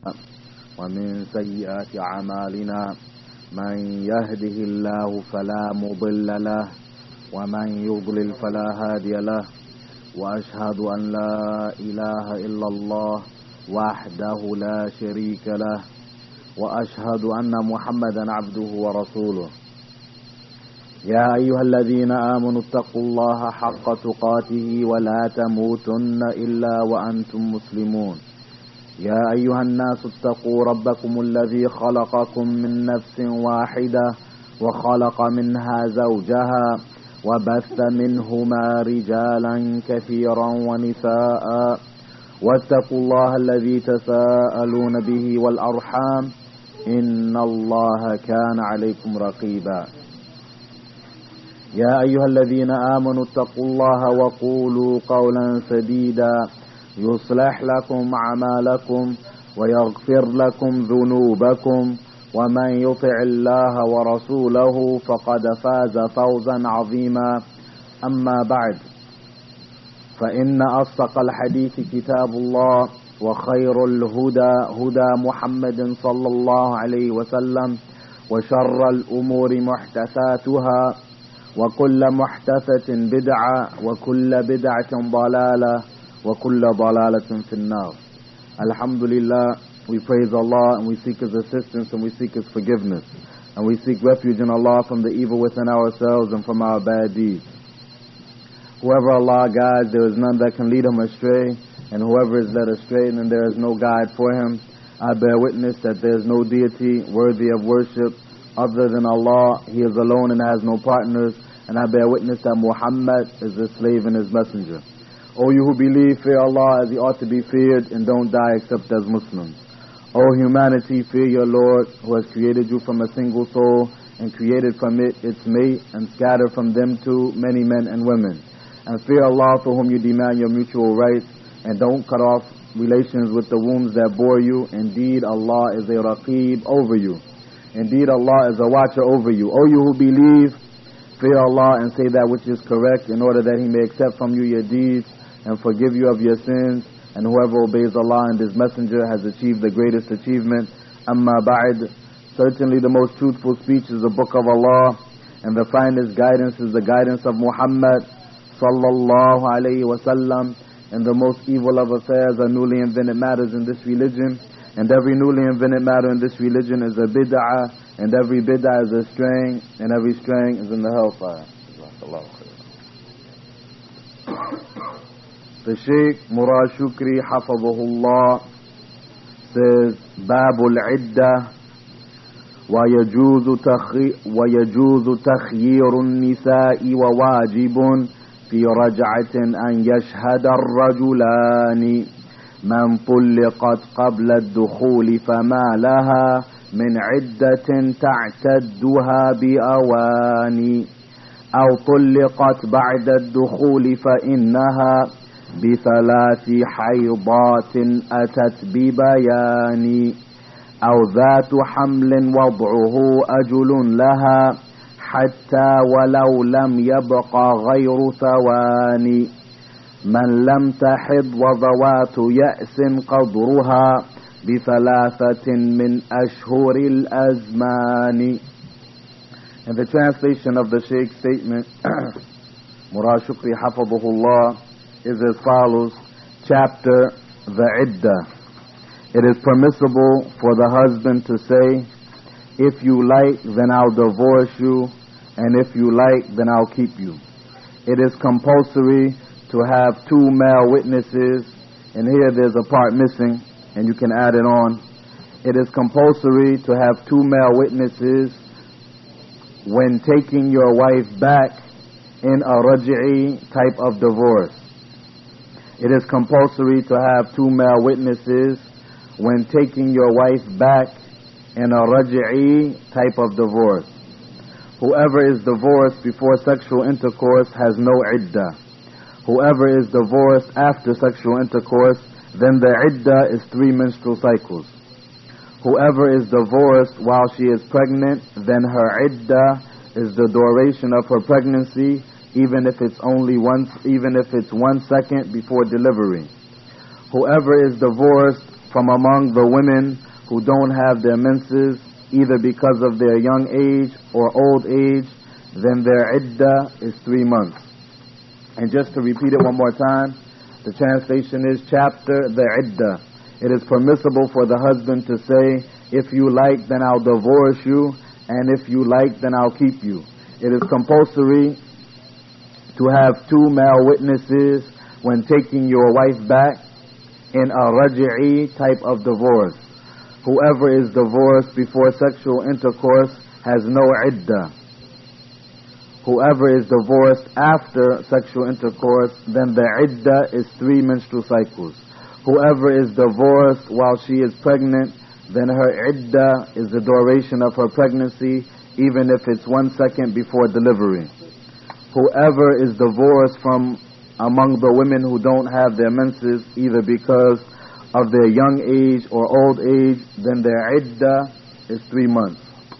ومن سيئات أعمالنا من يهده الله فلا مضل له ومن يضلل فلا هادي له وأشهد أن لا إله إلا الله وحده لا شريك له وأشهد أن محمدا عبده ورسوله. يا أيها الذين آمنوا اتقوا الله حق تقاته ولا تموتن إلا وأنتم مسلمون. يا أيها الناس اتقوا ربكم الذي خلقكم من نفس واحدة وخلق منها زوجها وبث منهما رجالا كثيرا ونساء واتقوا الله الذي تساءلون به والأرحام إن الله كان عليكم رقيبا. يا أيها الذين آمنوا اتقوا الله وقولوا قولا سديدا يصلح لكم أعمالكم ويغفر لكم ذنوبكم ومن يطع الله ورسوله فقد فاز فوزا عظيما. أما بعد، فإن أصدق الحديث كتاب الله وخير الهدى هدى محمد صلى الله عليه وسلم وشر الأمور محدثاتها وكل محدثة بدعة وكل بدعة ضلالة وكل ضلالة في النار. Alhamdulillah, we praise Allah and we seek His assistance and we seek His forgiveness. And we seek refuge in Allah from the evil within ourselves and from our bad deeds. Whoever Allah guides, there is none that can lead him astray. And whoever is led astray, then there is no guide for him. I bear witness that there is no deity worthy of worship other than Allah. He is alone and has no partners. And I bear witness that Muhammad is His slave and His messenger. O you who believe, fear Allah as He ought to be feared and don't die except as Muslims. O humanity, fear your Lord who has created you from a single soul and created from it its mate and scattered from them too many men and women. And fear Allah for whom you demand your mutual rights and don't cut off relations with the wombs that bore you. Indeed, Allah is a Raqib over you. Indeed, Allah is a watcher over you. O you who believe, fear Allah and say that which is correct in order that He may accept from you your deeds and forgive you of your sins. And whoever obeys Allah and His messenger has achieved the greatest achievement. Amma ba'd. Certainly the most truthful speech is the book of Allah, and the finest guidance is the guidance of Muhammad sallallahu alayhi wa sallam. And the most evil of affairs are newly invented matters in this religion. And every newly invented matter in this religion is a bid'ah, and every bid'ah is a straying, and every straying is in the hellfire. The Shaykh Murad Shukri Hafadhahullah says, Babul Iddah ويجوز تخيير النساء وواجب في رجعة أن يشهد الرجلان من طلقت قبل الدخول فما لها من عدة تعتدها بأوان أو طلقت بعد الدخول فإنها بثلاث حيضات أتت ببيان أو ذات حمل وضعه أجل لها حتى ولو لم يبق غير ثواني من لم تحض وذوات يأس قدرها بثلاثة من أشهر الأزمان. And the translation of the Shaykh's statement, Murad Shukri Hafadhahullah, is as follows. Chapter The Iddah. It is permissible for the husband to say, if you like, then I'll divorce you, and if you like, then I'll keep you. It is compulsory to have two male witnesses, and here there's a part missing, and you can add it on. It is compulsory to have two male witnesses when taking your wife back in a raj'i type of divorce. It is compulsory to have two male witnesses when taking your wife back in a raj'i type of divorce. Whoever is divorced before sexual intercourse has no iddah. Whoever is divorced after sexual intercourse, then the iddah is 3 menstrual cycles. Whoever is divorced while she is pregnant, then her iddah is the duration of her pregnancy, even if it's 1 second before delivery. Whoever is divorced from among the women who don't have their menses, either because of their young age or old age, then their iddah is 3 months. And just to repeat it one more time, the translation is chapter, the iddah. It is permissible for the husband to say, if you like, then I'll divorce you, and if you like, then I'll keep you. It is compulsory to have 2 male witnesses when taking your wife back in a raj'i type of divorce. Whoever is divorced before sexual intercourse has no iddah. Whoever is divorced after sexual intercourse, then the iddah is 3 menstrual cycles. Whoever is divorced while she is pregnant, then her iddah is the duration of her pregnancy, even if it's 1 second before delivery. Whoever is divorced from among the women who don't have their menses, either because of their young age or old age, then their iddah is 3 months.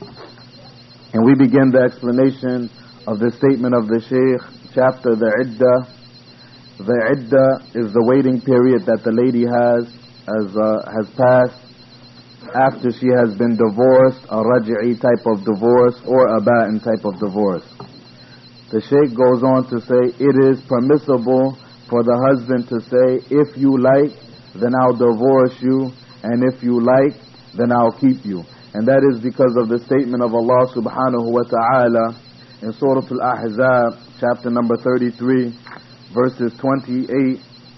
And we begin the explanation of the statement of the Shaykh, chapter the iddah. The iddah is the waiting period that the lady has passed after she has been divorced, a raj'i type of divorce or a ba'in type of divorce. The Shaykh goes on to say, it is permissible for the husband to say, if you like, then I'll divorce you, and if you like, then I'll keep you. And that is because of the statement of Allah subhanahu wa ta'ala in Surah Al-Ahzab, chapter number 33, verses 28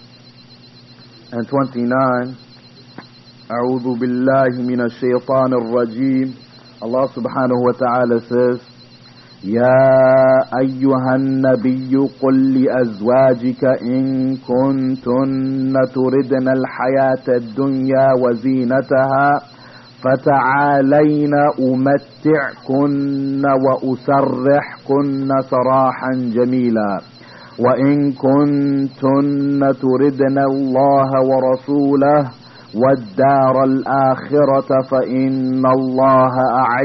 and 29. أعوذ بالله من الشيطان الرجيم. Allah subhanahu wa ta'ala says, يا أيها النبي قل لأزواجك إن كنتن تردن الحياة الدنيا وزينتها فتعالين أمتعكن وأسرحكن سراحا جميلا وإن كنتن تردن الله ورسوله والدار الآخرة فإن الله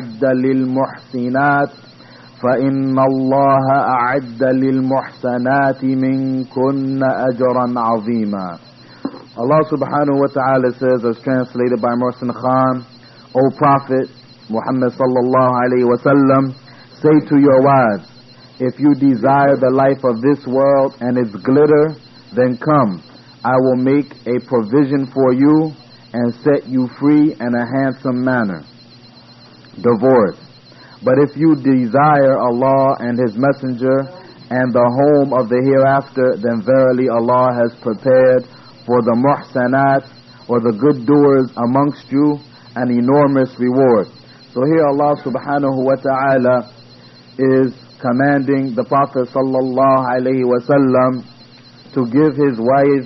أعد للمحسنات منكن أجرا عظيما. Allah subhanahu wa ta'ala says, as translated by Mohsin Khan, O Prophet Muhammad sallallahu alayhi wa sallam, say to your wives, if you desire the life of this world and its glitter, then come, I will make a provision for you and set you free in a handsome manner. Divorce. But if you desire Allah and His Messenger and the home of the hereafter, then verily Allah has prepared for the muhsanat, or the good doers amongst you, an enormous reward. So here Allah subhanahu wa ta'ala is commanding the Prophet sallallahu alaihi wasallam to give his wives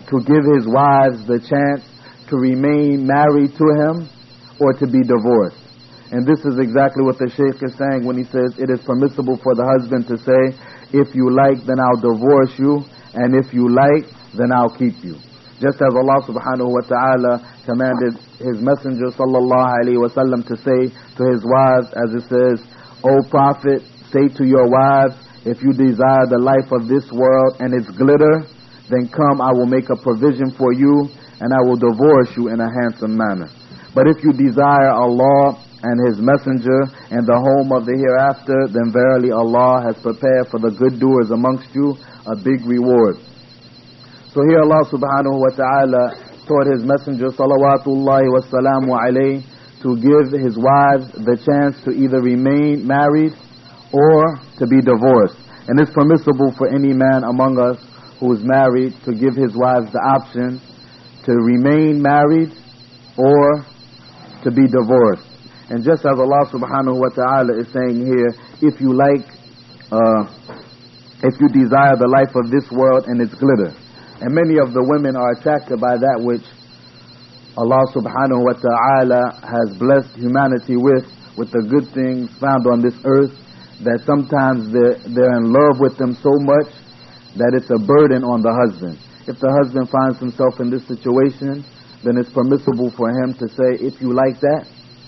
the chance to remain married to him or to be divorced. And this is exactly what the Shaykh is saying when he says it is permissible for the husband to say, if you like, then I'll divorce you, and if you like, then I'll keep you. Just as Allah subhanahu wa ta'ala commanded His Messenger sallallahu alayhi wa sallam to say to his wives, as it says, O Prophet, say to your wives, if you desire the life of this world and its glitter, then come, I will make a provision for you, and I will divorce you in a handsome manner. But if you desire Allah and His Messenger and the home of the hereafter, then verily Allah has prepared for the good doers amongst you a big reward. So here Allah subhanahu wa ta'ala taught His Messenger salawatullahi wa salamu alayhi to give his wives the chance to either remain married or to be divorced. And it's permissible for any man among us who is married to give his wives the option to remain married or to be divorced. And just as Allah subhanahu wa ta'ala is saying here, if you desire the life of this world and its glitter. And many of the women are attracted by that which Allah subhanahu wa ta'ala has blessed humanity with the good things found on this earth, that sometimes they're in love with them so much that it's a burden on the husband. If the husband finds himself in this situation, then it's permissible for him to say, if you like that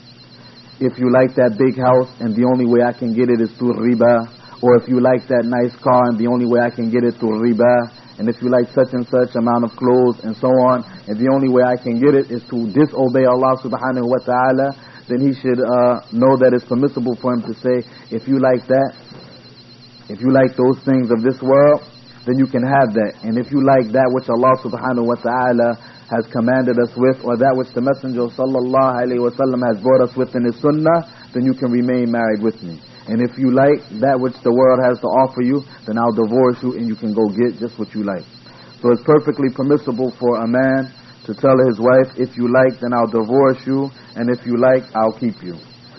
big house and the only way I can get it is through riba, or if you like that nice car and the only way I can get it through riba, and if you like such and such amount of clothes and so on, and the only way I can get it is to disobey Allah subhanahu wa ta'ala, then he should know that it's permissible for him to say, if you like that, if you like those things of this world, then you can have that. And if you like that which Allah subhanahu wa ta'ala has commanded us with, or that which the Messenger sallallahu alayhi wa sallam has brought us with in his sunnah, then you can remain married with me. And if you like that which the world has to offer you, then I'll divorce you and you can go get just what you like. So it's perfectly permissible for a man to tell his wife, if you like, then I'll divorce you, and if you like, I'll keep you.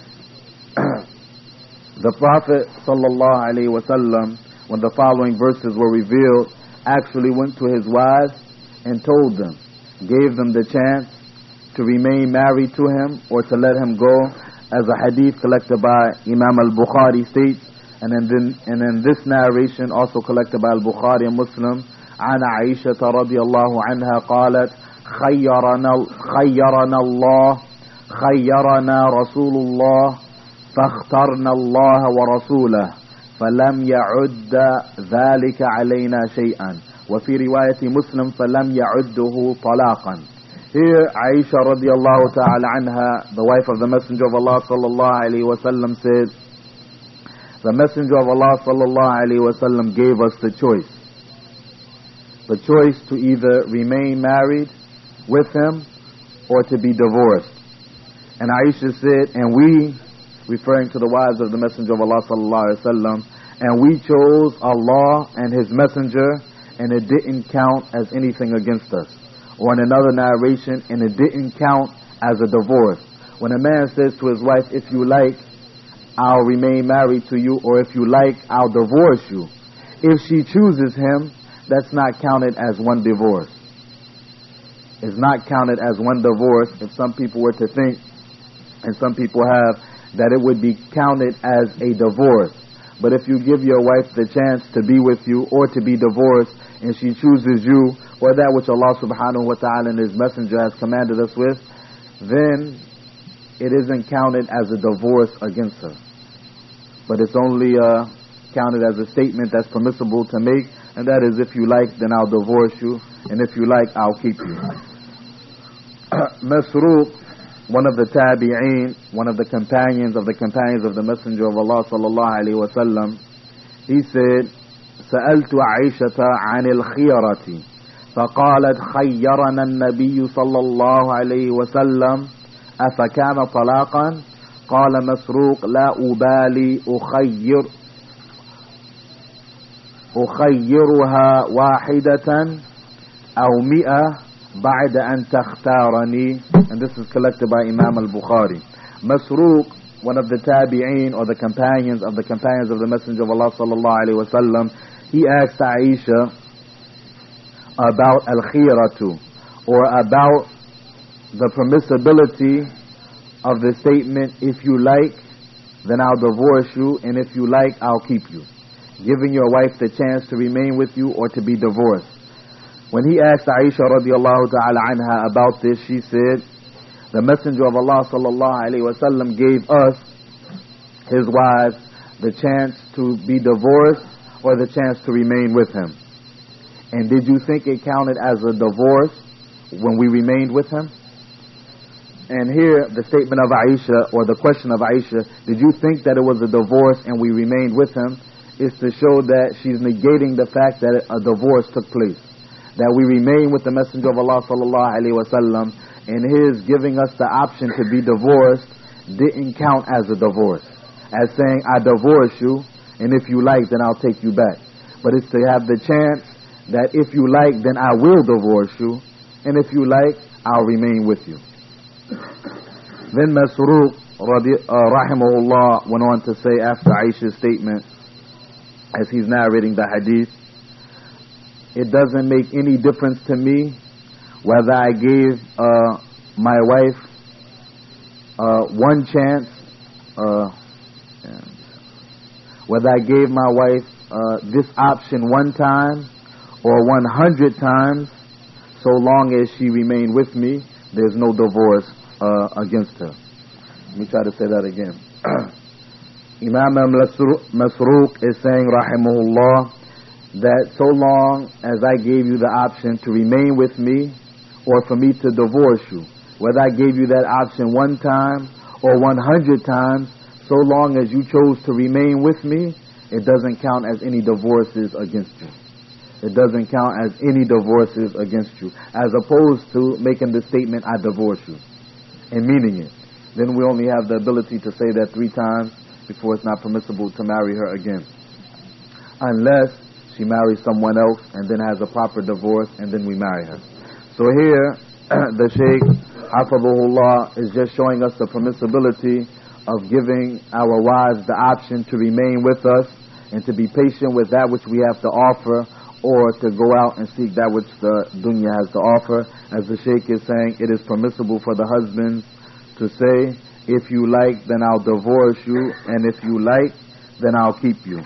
The Prophet sallallahu alaihi wasallam, when the following verses were revealed, actually went to his wives and told them, gave them the chance to remain married to him or to let him go, as a hadith collected by Imam al-Bukhari states, and in this narration also collected by al-Bukhari and Muslim, عن عائشة رضي الله عنها قالت خيرنا رسول الله فاخترنا الله ورسوله فلم يعد ذلك علينا شيئا وفي رواية مسلم فلم يعده طلاقا. Here, Aisha radiallahu ta'ala anha, the wife of the Messenger of Allah sallallahu alayhi wa sallam, said, the Messenger of Allah sallallahu alayhi wa sallam gave us the choice. The choice to either remain married with him or to be divorced. And Aisha said, and we, referring to the wives of the Messenger of Allah sallallahu alayhi wa sallam, and we chose Allah and His Messenger, and it didn't count as anything against us. Or in another narration, and it didn't count as a divorce. When a man says to his wife, if you like, I'll remain married to you, or if you like, I'll divorce you. If she chooses him, that's not counted as one divorce. It's not counted as one divorce if some people were to think, and some people have, that it would be counted as a divorce. But if you give your wife the chance to be with you or to be divorced, and she chooses you, or that which Allah subhanahu wa ta'ala and His Messenger has commanded us with, then it isn't counted as a divorce against her. But it's only counted as a statement that's permissible to make, and that is, if you like, then I'll divorce you, and if you like, I'll keep you. Masruq, one of the tabi'een, one of the companions of the Messenger of Allah sallallahu alayhi wa sallam, he said, سألت عائشة عن الخيرة فقالت خيرنا النبي صلى الله عليه وسلم أفكان طلاقا قال مسروق لا أبالي أخيرها واحدة أو 100 بعد أن تختارني. And this is collected by Imam al-Bukhari. Masruq, one of the tabi'een or the companions of the Messenger of Allah sallallahu alaihi wasallam, he asked Aisha about al-khiratu, or about the permissibility of the statement, if you like, then I'll divorce you, and if you like, I'll keep you. Giving your wife the chance to remain with you or to be divorced. When he asked Aisha radiallahu ta'ala anha about this, she said, the Messenger of Allah sallallahu alayhi wa sallam gave us, his wives, the chance to be divorced or the chance to remain with him. And did you think it counted as a divorce when we remained with him? And here, the statement of Aisha, or the question of Aisha, did you think that it was a divorce and we remained with him, is to show that she's negating the fact that a divorce took place. That we remain with the Messenger of Allah sallallahu alaihi wasallam, and his giving us the option to be divorced didn't count as a divorce. As saying, I divorce you, and if you like, then I'll take you back. But it's to have the chance that if you like, then I will divorce you, and if you like, I'll remain with you. Then Masruq rahimahullah went on to say, after Aisha's statement, as he's narrating the hadith, it doesn't make any difference to me whether I gave my wife one chance, whether I gave my wife this option one time or 100 times, so long as she remained with me, there's no divorce against her. Let me try to say that again. Imam Masruq is saying, rahimahullah, that so long as I gave you the option to remain with me or for me to divorce you, whether I gave you that option 1 time or 100 times, so long as you chose to remain with me, it doesn't count as any divorces against you. It doesn't count as any divorces against you, as opposed to making the statement, I divorce you, and meaning it. Then we only have the ability to say that 3 times before it's not permissible to marry her again. Unless she marries someone else and then has a proper divorce and then we marry her. So here, the Shaykh, Hafidhullah, is just showing us the permissibility of giving our wives the option to remain with us and to be patient with that which we have to offer, or to go out and seek that which the dunya has to offer. As the Shaykh is saying, it is permissible for the husbands to say, if you like, then I'll divorce you, and if you like, then I'll keep you.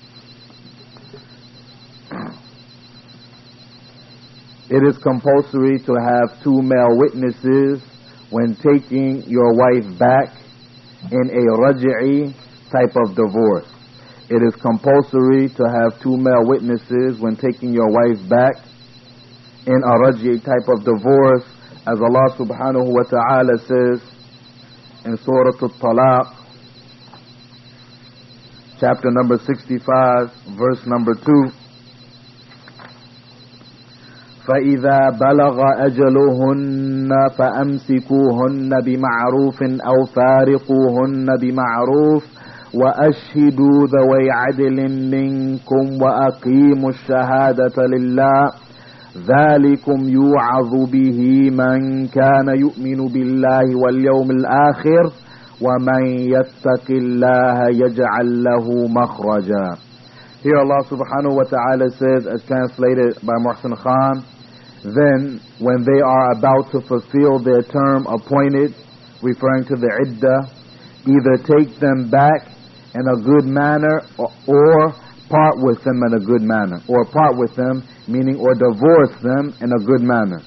It is compulsory to have 2 male witnesses when taking your wife back in a raj'i type of divorce. It is compulsory to have 2 male witnesses when taking your wife back in a raj'i type of divorce, as Allah subhanahu wa ta'ala says in Surah At-Talaq, chapter number 65, verse number 2. فَإِذَا بَلَغَ أَجَلُهُنَّ فَأَمْسِكُوهُنَّ بِمَعْرُوفٍ أَوْ فَارِقُوهُنَّ بِمَعْرُوفٍ وَأَشْهِدُوا ذَوَيْ عَدْلٍ مِّنكُمْ وَأَقِيمُوا الشَّهَادَةَ لِلَّهِ ذَلِكُمْ يُوعَظُ بِهِ مَنْ كَانَ يُؤْمِنُ بِاللَّهِ وَالْيَوْمِ الْآخِرِ وَمَنْ يَتَّقِ اللَّهَ يَجْعَلْ لَهُ مَخْرَجًا. Here Allah subhanahu wa ta'ala says, as translated by Muhsin Khan, then when they are about to fulfill their term appointed, referring to the iddah, either take them back in a good manner or part with them in a good manner. Or part with them, meaning or divorce them in a good manner.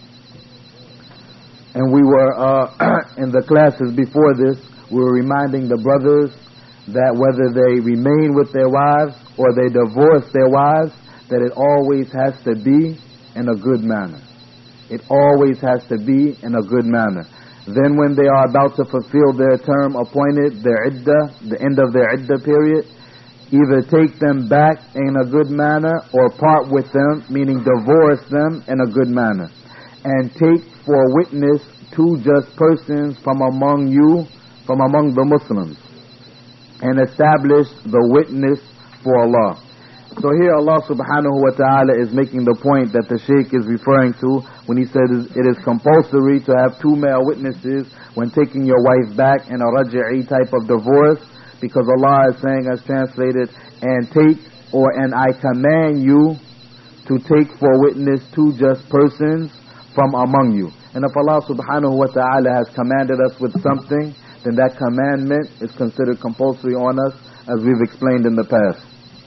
And we were, in the classes before this, we were reminding the brothers that whether they remain with their wives or they divorce their wives, that it always has to be in a good manner. It always has to be in a good manner. Then when they are about to fulfill their term appointed, their iddah, the end of their iddah period, either take them back in a good manner or part with them, meaning divorce them in a good manner. And take for witness 2 just persons from among you, from among the Muslims, and establish the witness for Allah. So here Allah subhanahu wa ta'ala is making the point that the Shaykh is referring to when he said it is compulsory to have 2 male witnesses when taking your wife back in a raj'i type of divorce, because Allah is saying, as translated, and I command you to take for witness 2 just persons from among you. And if Allah subhanahu wa ta'ala has commanded us with something, then that commandment is considered compulsory on us, as we've explained in the past.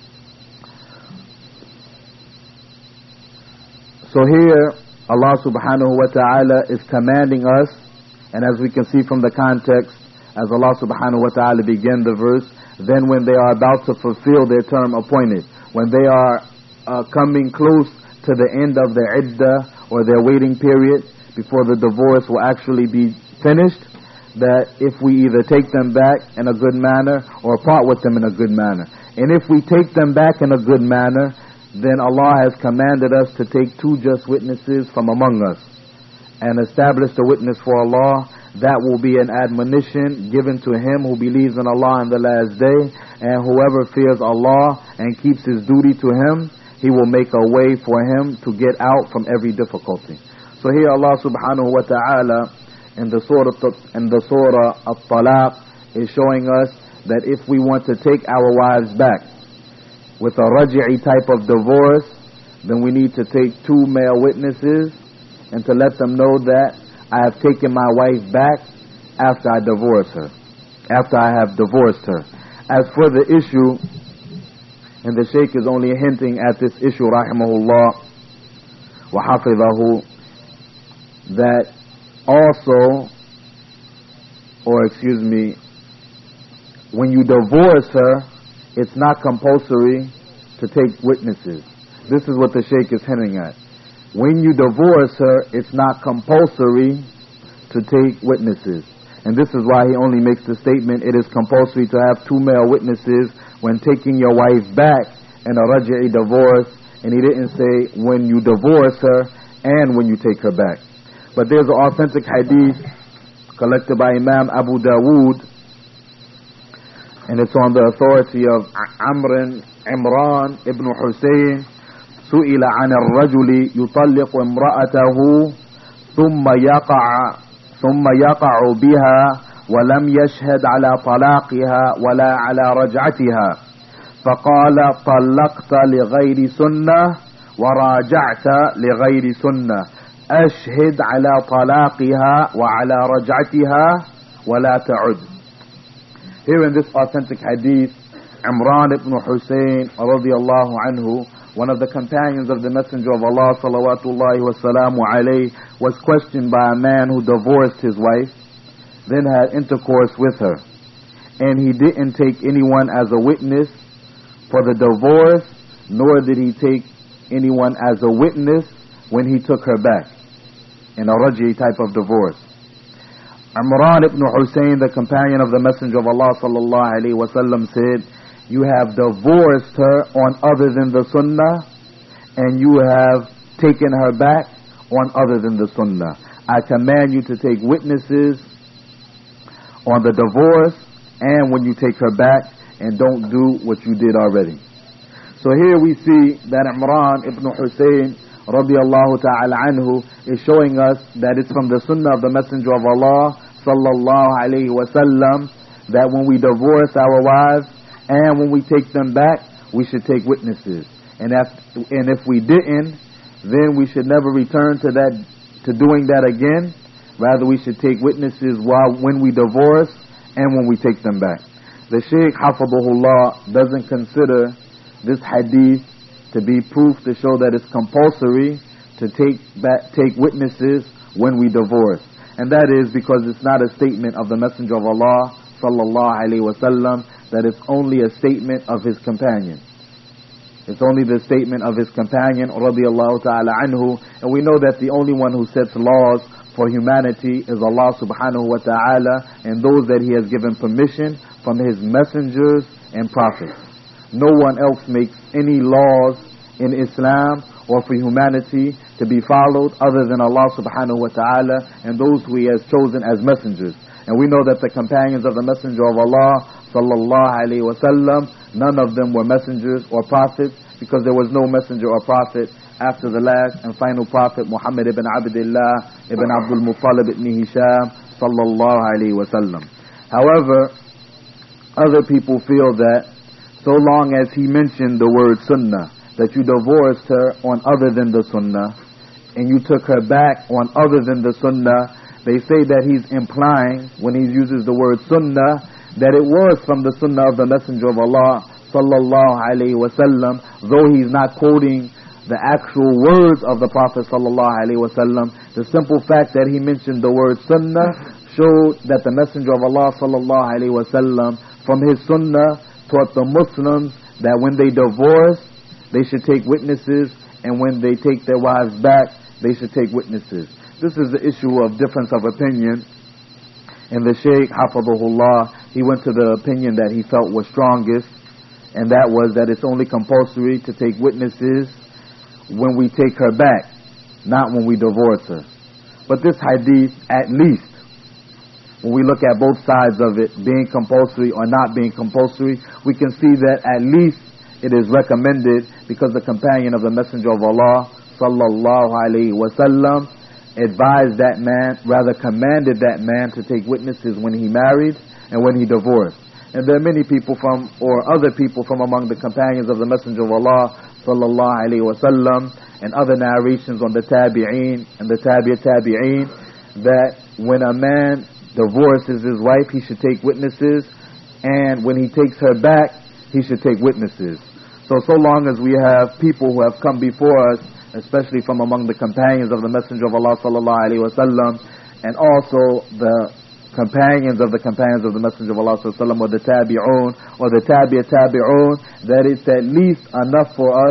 So here, Allah subhanahu wa ta'ala is commanding us, and as we can see from the context, as Allah subhanahu wa ta'ala began the verse, then when they are about to fulfill their term appointed, when they are coming close to the end of their iddah or their waiting period before the divorce will actually be finished, that if we either take them back in a good manner or part with them in a good manner. And if we take them back in a good manner, then Allah has commanded us to take 2 just witnesses from among us and establish the witness for Allah. That will be an admonition given to him who believes in Allah in the last day, and whoever fears Allah and keeps his duty to him, He will make a way for him to get out from every difficulty. So here Allah subhanahu wa ta'ala in the surah At-Talaq is showing us that if we want to take our wives back with a raj'i type of divorce, then we need to take 2 male witnesses and to let them know that I have taken my wife back after I divorce her, after I have divorced her. As for the issue, and the Shaykh is only hinting at this issue, rahimahullah wa hafizahu, that also, when you divorce her, it's not compulsory to take witnesses. This is what the Shaykh is hinting at. When you divorce her, it's not compulsory to take witnesses. And this is why he only makes the statement, it is compulsory to have 2 male witnesses when taking your wife back in a raj'i divorce. And he didn't say when you divorce her and when you take her back. But there's an authentic hadith collected by Imam Abu Dawood, and it's on the authority of Imran ibn Hussein. سئل عن الرجل يطلق امرأته ثم يقع بها ولم يشهد على طلاقها ولا على رجعتها، فقال طلقت لغير سنة وراجعت لغير سنة، أشهد على طلاقها وعلى رجعتها ولا تعد. Here in this authentic hadith, Imran ibn Hussein radiyallahu anhu, one of the companions of the Messenger of Allah salawatullahi wasalamu alayhi, was questioned by a man who divorced his wife, then had intercourse with her. And he didn't take anyone as a witness for the divorce, nor did he take anyone as a witness when he took her back in a raj'i type of divorce. Imran ibn Hussein, the companion of the Messenger of Allah sallallahu alayhi wasallam, said, you have divorced her on other than the sunnah, and you have taken her back on other than the sunnah. I command you to take witnesses on the divorce and when you take her back, and don't do what you did already. So here we see that Imran ibn Hussein radiyallahu ta'ala anhu is showing us that it's from the sunnah of the Messenger of Allah sallallahu alayhi wasallam that when we divorce our wives and when we take them back, we should take witnesses. And if we didn't, then we should never return to doing that again. Rather, we should take witnesses when we divorce and when we take them back. The Shaykh Hafidhahullah doesn't consider this hadith to be proof to show that it's compulsory to take witnesses when we divorce. And that is because it's not a statement of the Messenger of Allah sallallahu alaihi wasallam, that it's only a statement of his companion. It's only the statement of his companion radiyallahu ta'ala anhu. And we know that the only one who sets laws for humanity is Allah subhanahu wa ta'ala, and those that he has given permission from his messengers and prophets. No one else makes any laws in Islam or for humanity to be followed other than Allah subhanahu wa ta'ala and those who he has chosen as messengers. And we know that the companions of the Messenger of Allah sallallahu alayhi wa sallam, none of them were messengers or prophets, because there was no messenger or prophet after the last and final prophet Muhammad ibn Abdullah ibn Abdul Muttalib ibn Hisham sallallahu alayhi wa sallam. However, other people feel that so long as he mentioned the word sunnah, that you divorced her on other than the sunnah, and you took her back on other than the sunnah, they say that he's implying, when he uses the word sunnah, that it was from the sunnah of the Messenger of Allah sallallahu alayhi wasallam, though he's not quoting the actual words of the Prophet sallallahu alayhi wasallam. The simple fact that he mentioned the word sunnah showed that the Messenger of Allah sallallahu alayhi wasallam, from his sunnah, taught the Muslims that when they divorce, they should take witnesses, and when they take their wives back, they should take witnesses. This is the issue of difference of opinion. And the Shaykh Hafidhahullah, he went to the opinion that he felt was strongest, and that was that it's only compulsory to take witnesses when we take her back, not when we divorce her. But this hadith, at least, when we look at both sides of it, being compulsory or not being compulsory, we can see that at least it is recommended, because the companion of the Messenger of Allah sallallahu alayhi wasallam advised that man, rather commanded that man to take witnesses when he married and when he divorced. And there are many people other people from among the companions of the Messenger of Allah sallallahu alayhi wasallam, and other narrations on the tabi'een and the tabi'een, that when a man divorces his wife, he should take witnesses, and when he takes her back, he should take witnesses. So long as we have people who have come before us, especially from among the companions of the Messenger of Allah sallallahu alaihi wasallam, and also the companions of the Messenger of Allah sallallahu alaihi wasallam, or the tabi'un, or the tabi'un, that it's at least enough for us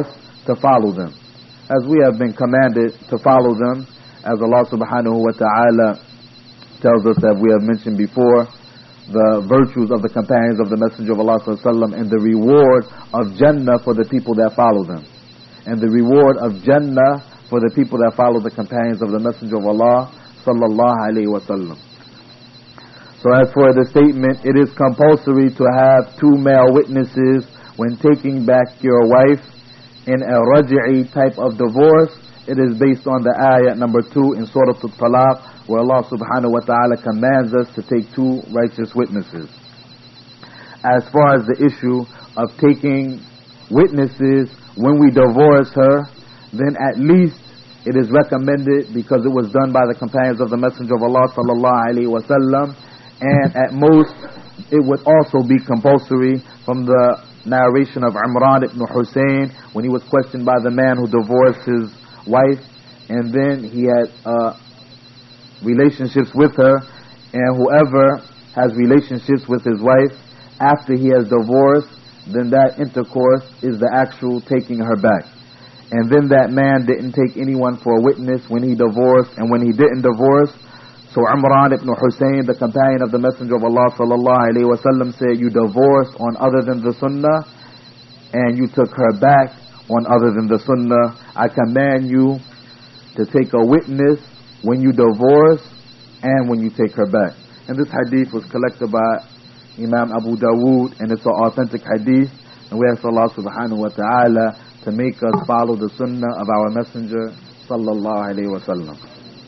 to follow them, as we have been commanded to follow them, as Allah subhanahu wa ta'ala tells us, that we have mentioned before, the virtues of the companions of the Messenger of Allah sallallahu alaihi wasallam, and the reward of Jannah for the people that follow them, and the reward of Jannah for the people that follow the companions of the Messenger of Allah sallallahu alaihi wasallam. So as for the statement, it is compulsory to have 2 male witnesses when taking back your wife in a raj'i type of divorce. It is based on the ayah number 2 in Surah Al-Talaq, where Allah subhanahu wa ta'ala commands us to take 2 righteous witnesses. As far as the issue of taking witnesses when we divorce her, then at least it is recommended, because it was done by the companions of the Messenger of Allah sallallahu alaihi wasallam, and at most it would also be compulsory from the narration of Imran ibn Hussein, when he was questioned by the man who divorced his wife, and then he had relationships with her, and whoever has relationships with his wife after he has divorced, then that intercourse is the actual taking her back. And then that man didn't take anyone for a witness when he divorced and when he didn't divorce. So Imran ibn Hussein, the companion of the Messenger of Allah sallallahu alaihi wasallam, said, you divorced on other than the sunnah, and you took her back on other than the sunnah. I command you to take a witness when you divorce and when you take her back. And this hadith was collected by Imam Abu Dawood, and it's an authentic hadith, and we ask Allah subhanahu wa ta'ala to make us follow the sunnah of our Messenger sallallahu alaihi wasallam.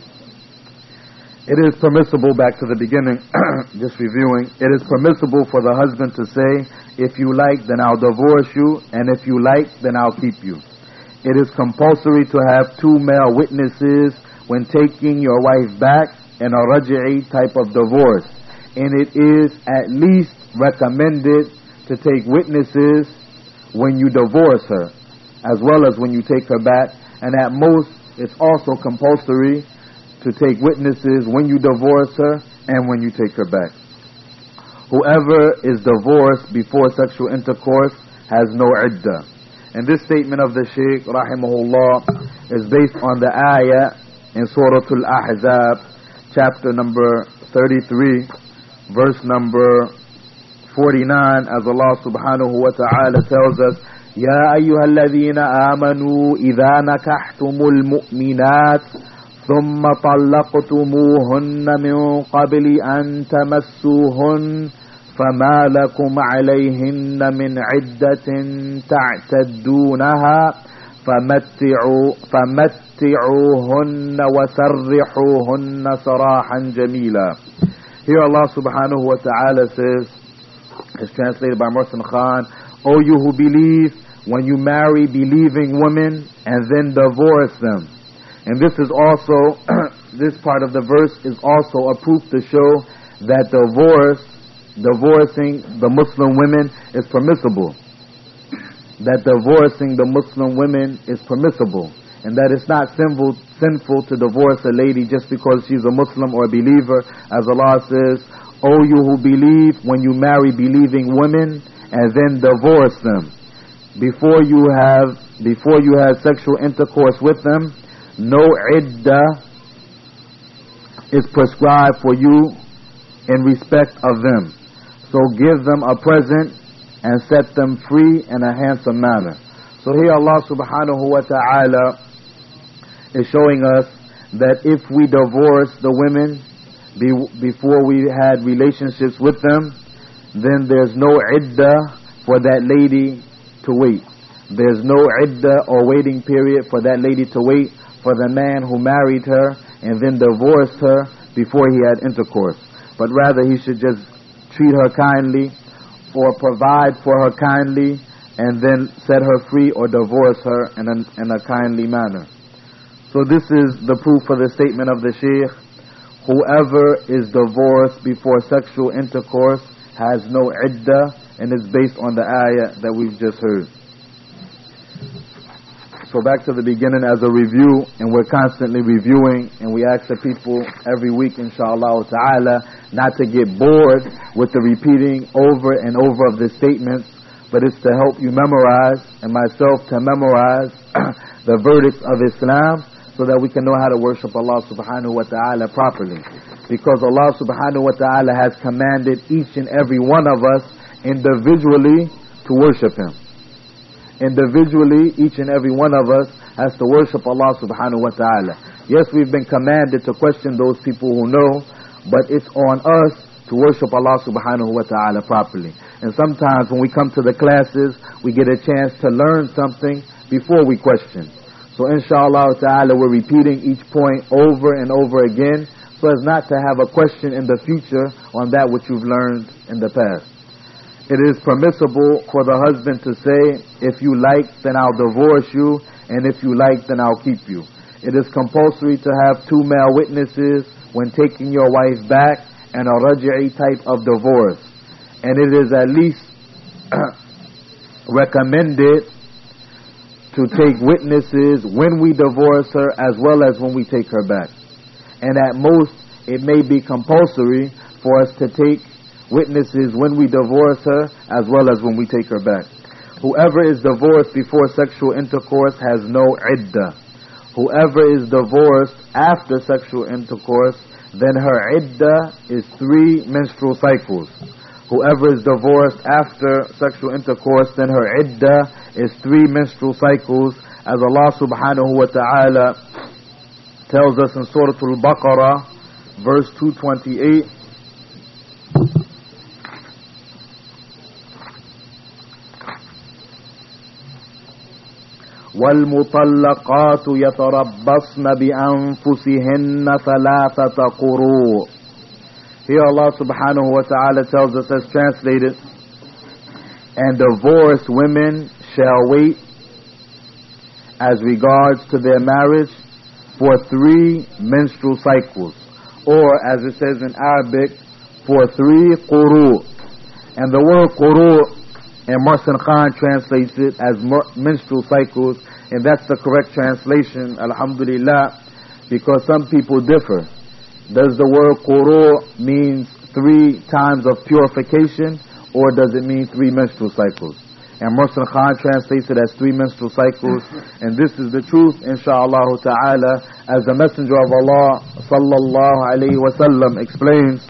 It is permissible, back to the beginning, just reviewing, it is permissible for the husband to say, if you like, then I'll divorce you, and if you like, then I'll keep you. It is compulsory to have 2 male witnesses when taking your wife back in a raj'i type of divorce. And it is at least recommended to take witnesses when you divorce her, as well as when you take her back. And at most, it's also compulsory to take witnesses when you divorce her and when you take her back. Whoever is divorced before sexual intercourse has no iddah. And this statement of the Shaykh rahimahullah is based on the ayah in Surah Al-Ahzab, chapter number 33, verse number 49, as Allah subhanahu wa ta'ala tells us, يَا أَيُّهَا الَّذِينَ آمَنُوا إِذَا نَكَحْتُمُ الْمُؤْمِنَاتِ ثم طلقتموهن من قبل أن تمسوهن فما لكم عليهن من عدة تعتدونها فمتعوهن وسرحوهن سراحا جميلا. Here Allah subhanahu wa ta'ala says, it's translated by Mohsin Khan, O you who believe, when you marry believing women and then divorce them. And this is also, this part of the verse is also a proof to show that divorcing the Muslim women is permissible. That divorcing the Muslim women is permissible. And that it's not sinful to divorce a lady just because she's a Muslim or a believer. As Allah says, O you who believe, when you marry believing women and then divorce them, before you have sexual intercourse with them, no iddah is prescribed for you in respect of them. So give them a present and set them free in a handsome manner. So here Allah subhanahu wa ta'ala is showing us that if we divorce the women before we had relationships with them, then there's no iddah for that lady to wait. There's no iddah or waiting period for that lady to wait for the man who married her and then divorced her before he had intercourse. But rather he should just treat her kindly or provide for her kindly and then set her free or divorce her in a kindly manner. So this is the proof for the statement of the Shaykh, whoever is divorced before sexual intercourse has no iddah, and is based on the ayah that we've just heard. So back to the beginning as a review, and we're constantly reviewing, and we ask the people every week, inshallah ta'ala, not to get bored with the repeating over and over of the statements, but it's to help you memorize, and myself to memorize the verdicts of Islam, so that we can know how to worship Allah subhanahu wa ta'ala properly. Because Allah subhanahu wa ta'ala has commanded each and every one of us individually to worship Him. Individually, each and every one of us has to worship Allah subhanahu wa ta'ala. Yes, we've been commanded to question those people who know, but it's on us to worship Allah subhanahu wa ta'ala properly. And sometimes when we come to the classes, we get a chance to learn something before we question. So inshallah ta'ala, we're repeating each point over and over again, so as not to have a question in the future on that which you've learned in the past. It is permissible for the husband to say, if you like, then I'll divorce you, and if you like, then I'll keep you. It is compulsory to have 2 male witnesses when taking your wife back, and a raj'i type of divorce. And it is at least recommended to take witnesses when we divorce her as well as when we take her back. And at most, it may be compulsory for us to take witnesses when we divorce her as well as when we take her back. Whoever is divorced before sexual intercourse has no iddah. Whoever is divorced after sexual intercourse, then her iddah is 3 menstrual cycles. Whoever is divorced after sexual intercourse, then her iddah is 3 menstrual cycles, as Allah subhanahu wa ta'ala tells us in Surah Al-Baqarah, verse 228. وَالْمُطَلَّقَاتُ يَتَرَبَّصْنَ بِأَنفُسِهِنَّ ثَلَاثَةَ قُرُوءٍ. Here Allah subhanahu wa ta'ala tells us, as translated, and divorced women shall wait as regards to their marriage for 3 menstrual cycles, or as it says in Arabic, for 3 quru'. And the word quru', and Marsan Khan translates it as menstrual cycles, and that's the correct translation, alhamdulillah, because some people differ. Does the word quru' means 3 times of purification, or does it mean 3 menstrual cycles? And Marsan Khan translates it as 3 menstrual cycles, and this is the truth, insha'Allah ta'ala, as the Messenger of Allah sallallahu alayhi wa sallam explains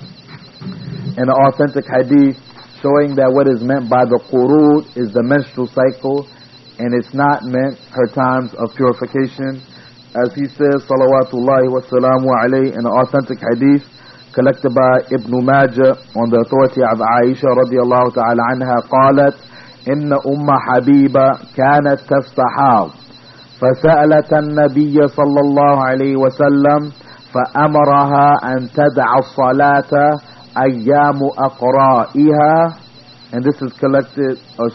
in an authentic hadith, showing that what is meant by the quru' is the menstrual cycle, and it's not meant her times of purification. As he says, salawatullahi wa salamu alayhi, in an authentic hadith collected by Ibn Majah on the authority of Aisha radiallahu ta'ala anha, قالت إن حبيبة كانت تستحاض فسألت النبي صلى الله عليه وسلم فأمرها أن تدع الصلاة أيام أقرائها. And this was collected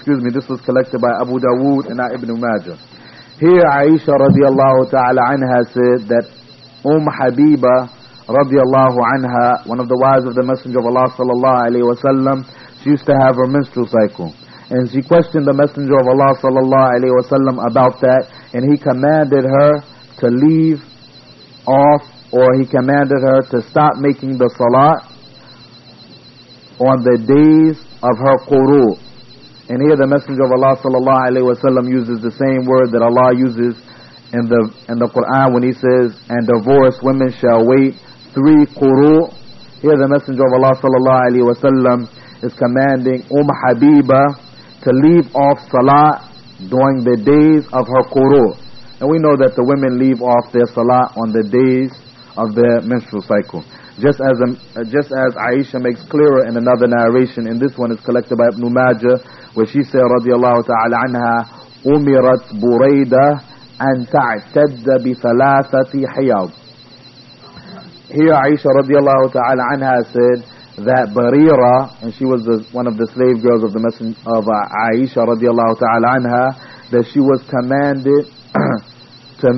by Abu Dawood and Ibn Majah. Here Aisha radiallahu ta'ala anha said that Habiba radiallahu anha, one of the wives of the Messenger of Allah sallallahu alayhi wa sallam, she used to have her menstrual cycle. And she questioned the Messenger of Allah sallallahu alayhi wa sallam about that, and he commanded her to leave off, or he commanded her to stop making the salat on the days of her quru'. And here the Messenger of Allah sallallahu alayhi wa sallam uses the same word that Allah uses in the Quran when he says, and divorced women shall wait 3 quru'. Here the Messenger of Allah sallallahu alayhi wa sallam is commanding Habiba to leave off salat during the days of her quru'. And we know that the women leave off their salat on the days of their menstrual cycle. Just as Aisha makes clearer in another narration, and this one is collected by Ibn Majah, where she said radiyallahu ta'ala anha, umirat Burayda an ta'tadda bi thalathati hiyad. Here Aisha radiallahu ta'ala anha said that Barira, and she was one of the slave girls of the Messenger of Aisha radiallahu ta'ala anha, that she was commanded to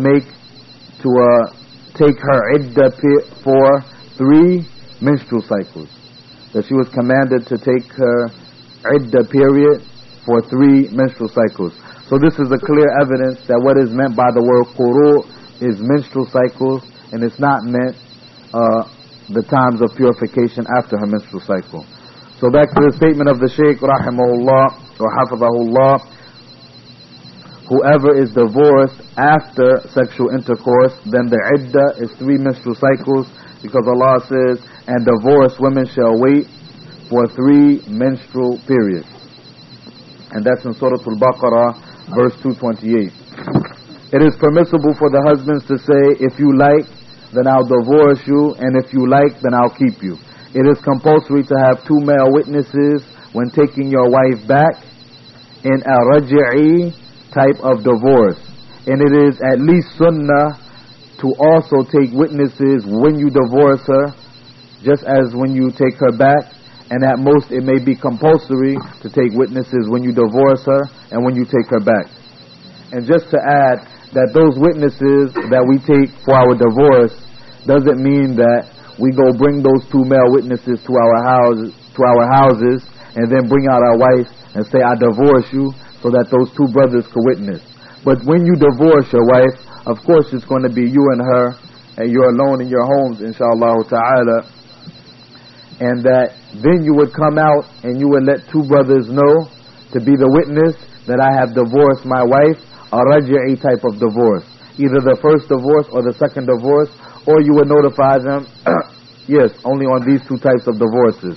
take her iddah for 3 menstrual cycles. That she was commanded to take her iddah period for 3 menstrual cycles. So this is a clear evidence that what is meant by the word quru' is menstrual cycles, and it's not meant the times of purification after her menstrual cycle. So back to the statement of the Shaykh rahimahullah. or hafidhahullah, whoever is divorced after sexual intercourse, then the iddah is 3 menstrual cycles, because Allah says, and divorced women shall wait for 3 menstrual periods. And that's in Surah Al-Baqarah, verse 228. It is permissible for the husbands to say, if you like, then I'll divorce you, and if you like, then I'll keep you. It is compulsory to have 2 male witnesses when taking your wife back in a raj'i type of divorce. And it is at least sunnah to also take witnesses when you divorce her, just as when you take her back. And at most it may be compulsory to take witnesses when you divorce her and when you take her back. And just to add, that those witnesses that we take for our divorce doesn't mean that we go bring those 2 male witnesses to our houses and then bring out our wife and say, I divorce you, so that those 2 brothers could witness. But when you divorce your wife, of course it's going to be you and her, and you're alone in your homes, inshallah ta'ala. And that then you would come out and you would let 2 brothers know to be the witness that I have divorced my wife, a raj'i type of divorce, either the first divorce or the second divorce, or you would notify them, yes, only on these 2 types of divorces.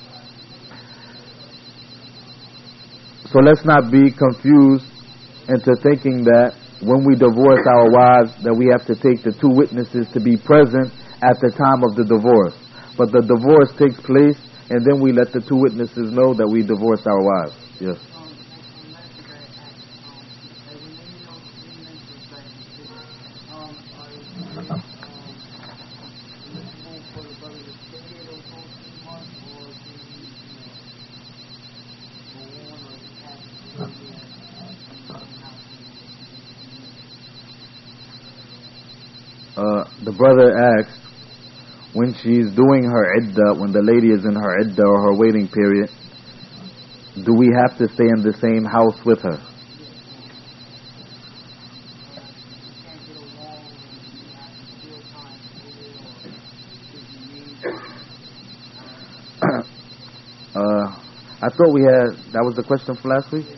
So let's not be confused into thinking that when we divorce our wives that we have to take the 2 witnesses to be present at the time of the divorce. But the divorce takes place and then we let the 2 witnesses know that we divorced our wives. Yes. The brother asked, when she's doing her iddah, when the lady is in her iddah or her waiting period, do we have to stay in the same house with her? I thought we had, that was the question from last week?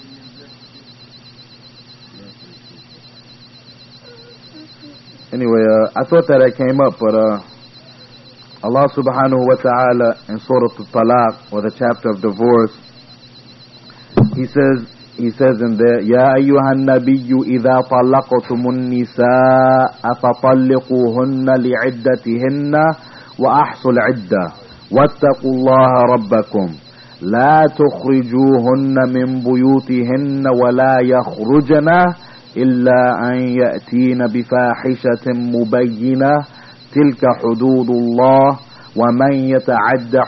Anyway, I thought that it came up, but Allah subhanahu wa ta'ala in Surah Al-Talaq, or the chapter of divorce, He says in there, Ya ayyuhan nabiyyu idha talaqtumun nisaa fatalliquhunna li'iddatihinna wa ahsul iddah wattaqullaha rabbakum la tukhrijuhunna min buyutihinna wa la yakhrujna illa an ya'tina bifahishatin mubayyinah tilka hududullah ومن يتعد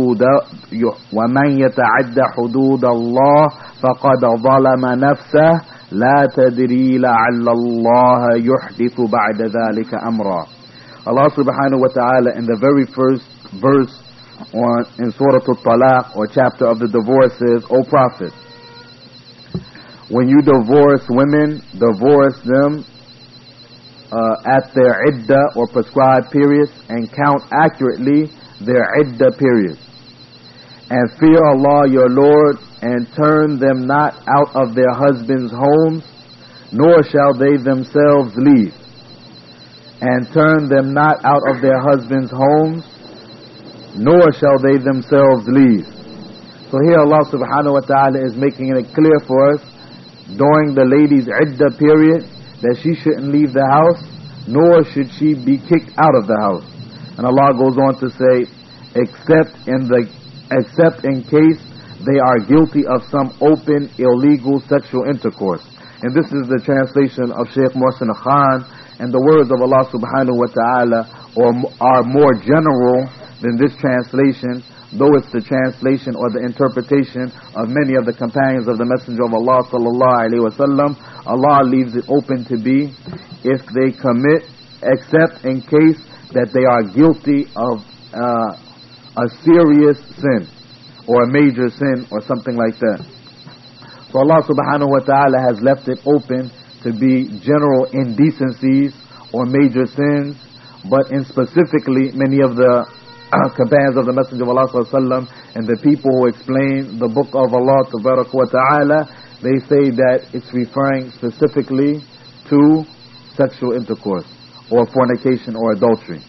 حدود الله فقد ظلم نفسه لا تدري لعل الله يحدث بعد ذلك أمرا. Allah subhanahu wa ta'ala in the very first verse in Surah Al-Talaq, or chapter of the divorce, says, O Prophet, when you divorce women, divorce them at their iddah or prescribed periods, and count accurately their iddah periods. And fear Allah your Lord, and turn them not out of their husbands' homes, nor shall they themselves leave. And turn them not out of their husbands' homes, nor shall they themselves leave. So here Allah subhanahu wa ta'ala is making it clear for us, during the lady's iddah period, that she shouldn't leave the house, nor should she be kicked out of the house. And Allah goes on to say, except in case they are guilty of some open illegal sexual intercourse. And this is the translation of Shaykh Mohsin Khan, and the words of Allah subhanahu wa ta'ala are more general than this translation, though it's the translation or the interpretation of many of the companions of the Messenger of Allah sallallahu alaihi wasallam. Allah leaves it open to be if they commit, except in case that they are guilty of a serious sin or a major sin or something like that. So Allah subhanahu wa ta'ala has left it open to be general indecencies or major sins, but in specifically many of the companions of the Messenger of Allah sallallahu alaihi wasallam And the people who explain the book of Allah Tabaraka wa Ta'ala, they say that it's referring specifically to sexual intercourse or fornication or adultery.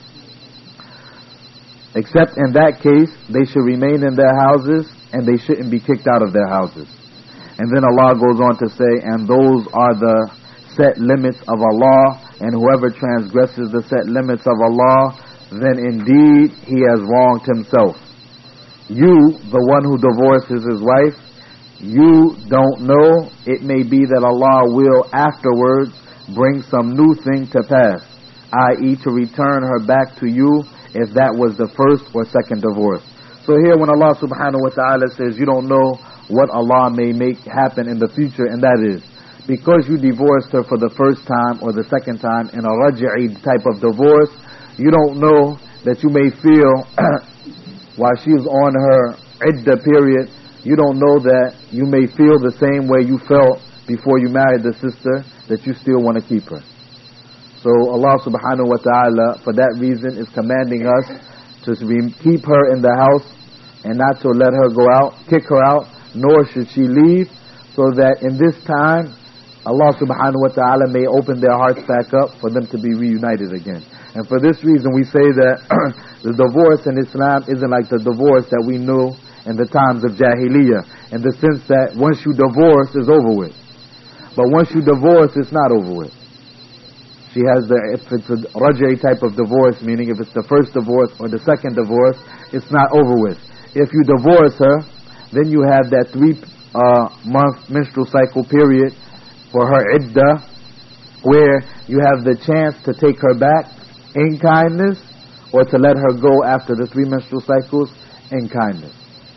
Except in that case, they should remain in their houses and they shouldn't be kicked out of their houses. And then Allah goes on to say, and those are the set limits of Allah, and whoever transgresses the set limits of Allah, then indeed he has wronged himself. You, the one who divorces his wife, you don't know. It may be that Allah will afterwards bring some new thing to pass, i.e. to return her back to you if that was the first or second divorce. So here when Allah subhanahu wa ta'ala says you don't know what Allah may make happen in the future, and that is because you divorced her for the first time or the second time in a raj'i type of divorce, you don't know that you may feel while she's on her iddah period, you don't know that you may feel the same way you felt before you married the sister, that you still want to keep her. So Allah subhanahu wa ta'ala for that reason is commanding us to keep her in the house and not to let her go out, kick her out, nor should she leave, so that in this time Allah subhanahu wa ta'ala may open their hearts back up for them to be reunited again. And for this reason we say that the divorce in Islam isn't like the divorce that we knew in the times of Jahiliyyah, in the sense that once you divorce, it's over with. But once you divorce, it's not over with. She has if it's a raj'i type of divorce, meaning if it's the first divorce or the second divorce, it's not over with. If you divorce her, then you have that 3-month menstrual cycle period for her iddah, where you have the chance to take her back in kindness or to let her go after the 3 menstrual cycles in kindness.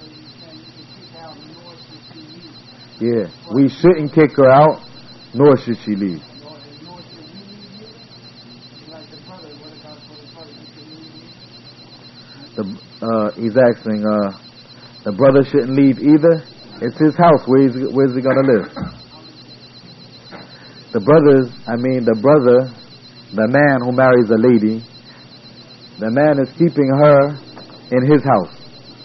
Yeah, we shouldn't kick her out, nor should she leave. He's asking, the brother shouldn't leave either. It's his house. Where's he gonna live? The man who marries a lady, the man is keeping her in his house.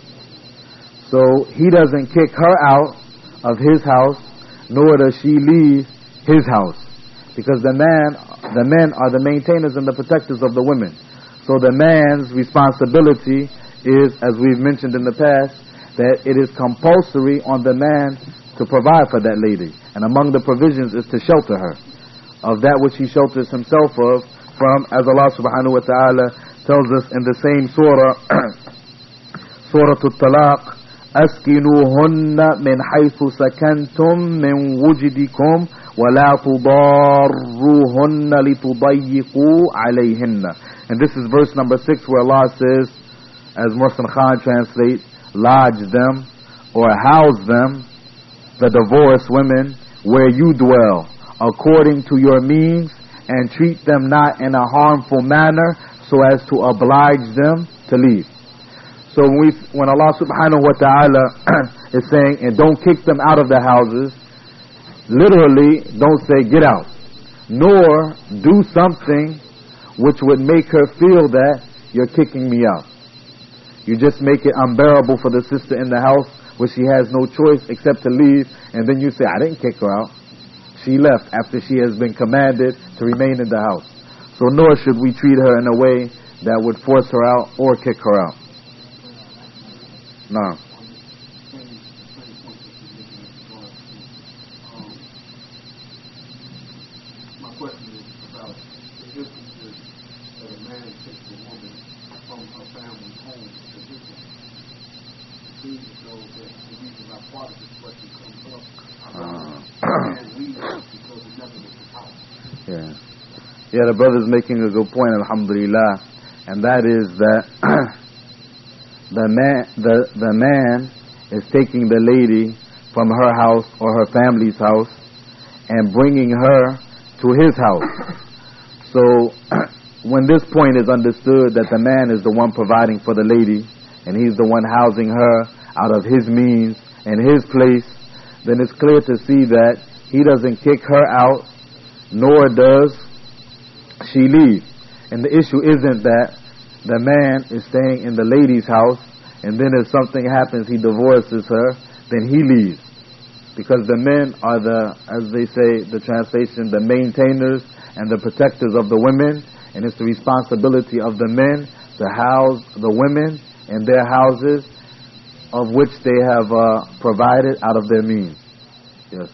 So he doesn't kick her out of his house, nor does she leave his house, because the men are the maintainers and the protectors of the women. So the man's responsibility is, as we've mentioned in the past, that it is compulsory on the man to provide for that lady, and among the provisions is to shelter her of that which he shelters himself of from, as Allah subhanahu wa ta'ala tells us in the same surah, Surah At-Talaq, أسكنوهن من حيث سكنتم من وجدكم ولا تضاروهن لتضيقوا عليهن. And this is verse number 6, where Allah says, as Muslim Khan translates, lodge them or house them, the divorced women, where you dwell, according to your means, and treat them not in a harmful manner, so as to oblige them to leave. So when Allah subhanahu wa ta'ala is saying, and don't kick them out of the houses, literally don't say get out, nor do something which would make her feel that you're kicking me out. You just make it unbearable for the sister in the house where she has no choice except to leave, and then you say, I didn't kick her out. She left after she has been commanded to remain in the house. So nor should we treat her in a way that would force her out or kick her out. No. My question is about the instances that a man takes a woman from her family's home to his home. It seems as though that the reason why part of this question comes up, and leaves because it never gets his house. Yeah, the brother's making a good point, alhamdulillah, and that is that the man is taking the lady from her house or her family's house and bringing her to his house. So when this point is understood that the man is the one providing for the lady and he's the one housing her out of his means and his place, then it's clear to see that he doesn't kick her out, nor does she leave. And the issue isn't that the man is staying in the lady's house and then if something happens, he divorces her, then he leaves. Because the men are as they say, the translation, the maintainers and the protectors of the women, and it's the responsibility of the men to house the women in their houses, of which they have provided out of their means. Yes.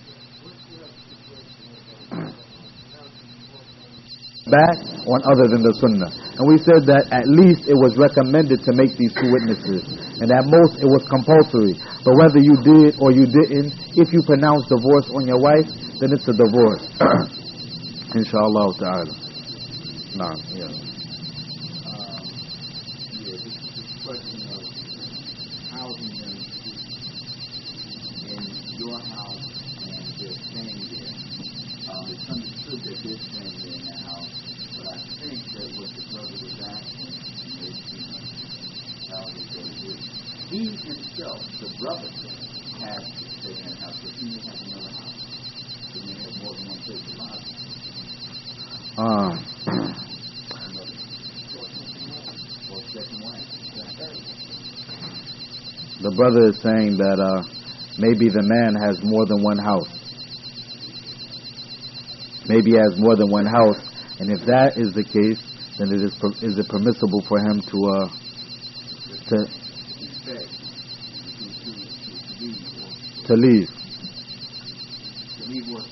Back on other than the sunnah. And we said that at least it was recommended to make these two witnesses. And at most it was compulsory. But whether you did or you didn't, if you pronounce divorce on your wife, then it's a divorce. Inshallah ta'ala. Nah, yeah. This is a question of housing them in your house and they're staying there. It's understood that they're staying there in the house, but I think that what the brother was asking is, how is what it is. He himself, the brother, has to stay in the house, but he may have another house. He may have more than one place to lodge. Or second wife. The brother is saying that maybe the man has more than one house. Maybe he has more than one house, and if that is the case, then is it permissible for him to leave? To leave what?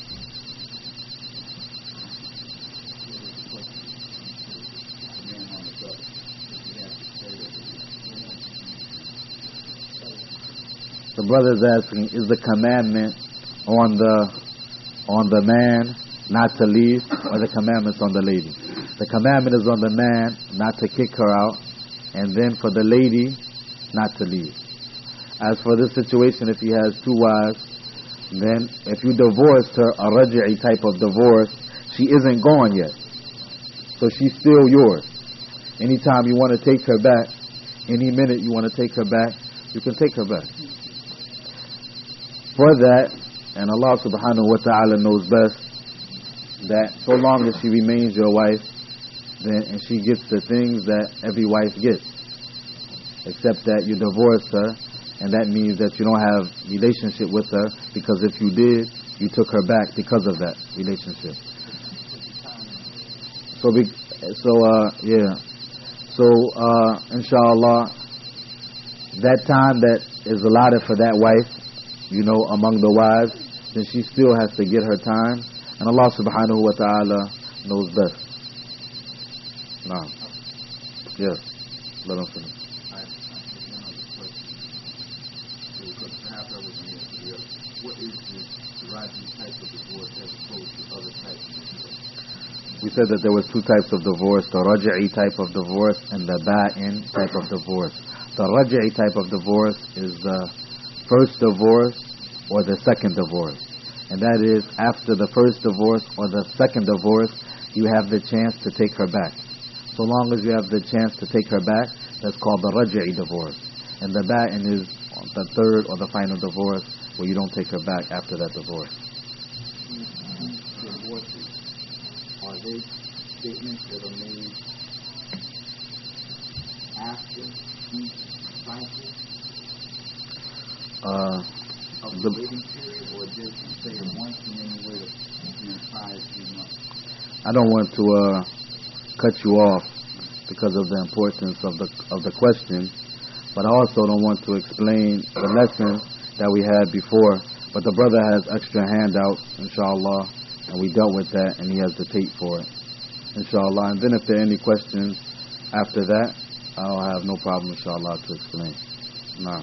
The brother is asking, is the commandment on the man not to leave, or the commandment's on the lady? The commandment is on the man not to kick her out, and then for the lady not to leave. As for this situation, if he has two wives, then if you divorced her, a raj'i type of divorce, she isn't gone yet. So she's still yours. Anytime you want to take her back, any minute you want to take her back, you can take her back. For that, and Allah subhanahu wa ta'ala knows best, that so long as she remains your wife, then and she gets the things that every wife gets, except that you divorced her, and that means that you don't have relationship with her, because if you did, you took her back because of that relationship. So inshallah, that time that is allotted for that wife, among the wives, then she still has to get her time, and Allah subhanahu wa ta'ala knows best. Nah. Yes. Let him finish. What is the Raji type of divorce as opposed to other types of divorce? We said that there was two types of divorce, the raj'i type of divorce and the ba'in type of divorce. The raj'i type of divorce is the first divorce or the second divorce. And that is, after the first divorce or the second divorce, you have the chance to take her back. So long as you have the chance to take her back, that's called the raj'i divorce. And the ba'in is the third or the final divorce, where you don't take her back after that divorce. These divorces, are they statements that are made after each cycle? Of the waiting period, or just say it once and then you wait the entire 3 months? I don't want to cut you off because of the importance of the question, but I also don't want to explain the lesson that we had before. But the brother has extra handouts, inshallah, and we dealt with that, and he has the tape for it, inshallah. And then if there are any questions after that, I'll have no problem, inshallah, to explain. Nah.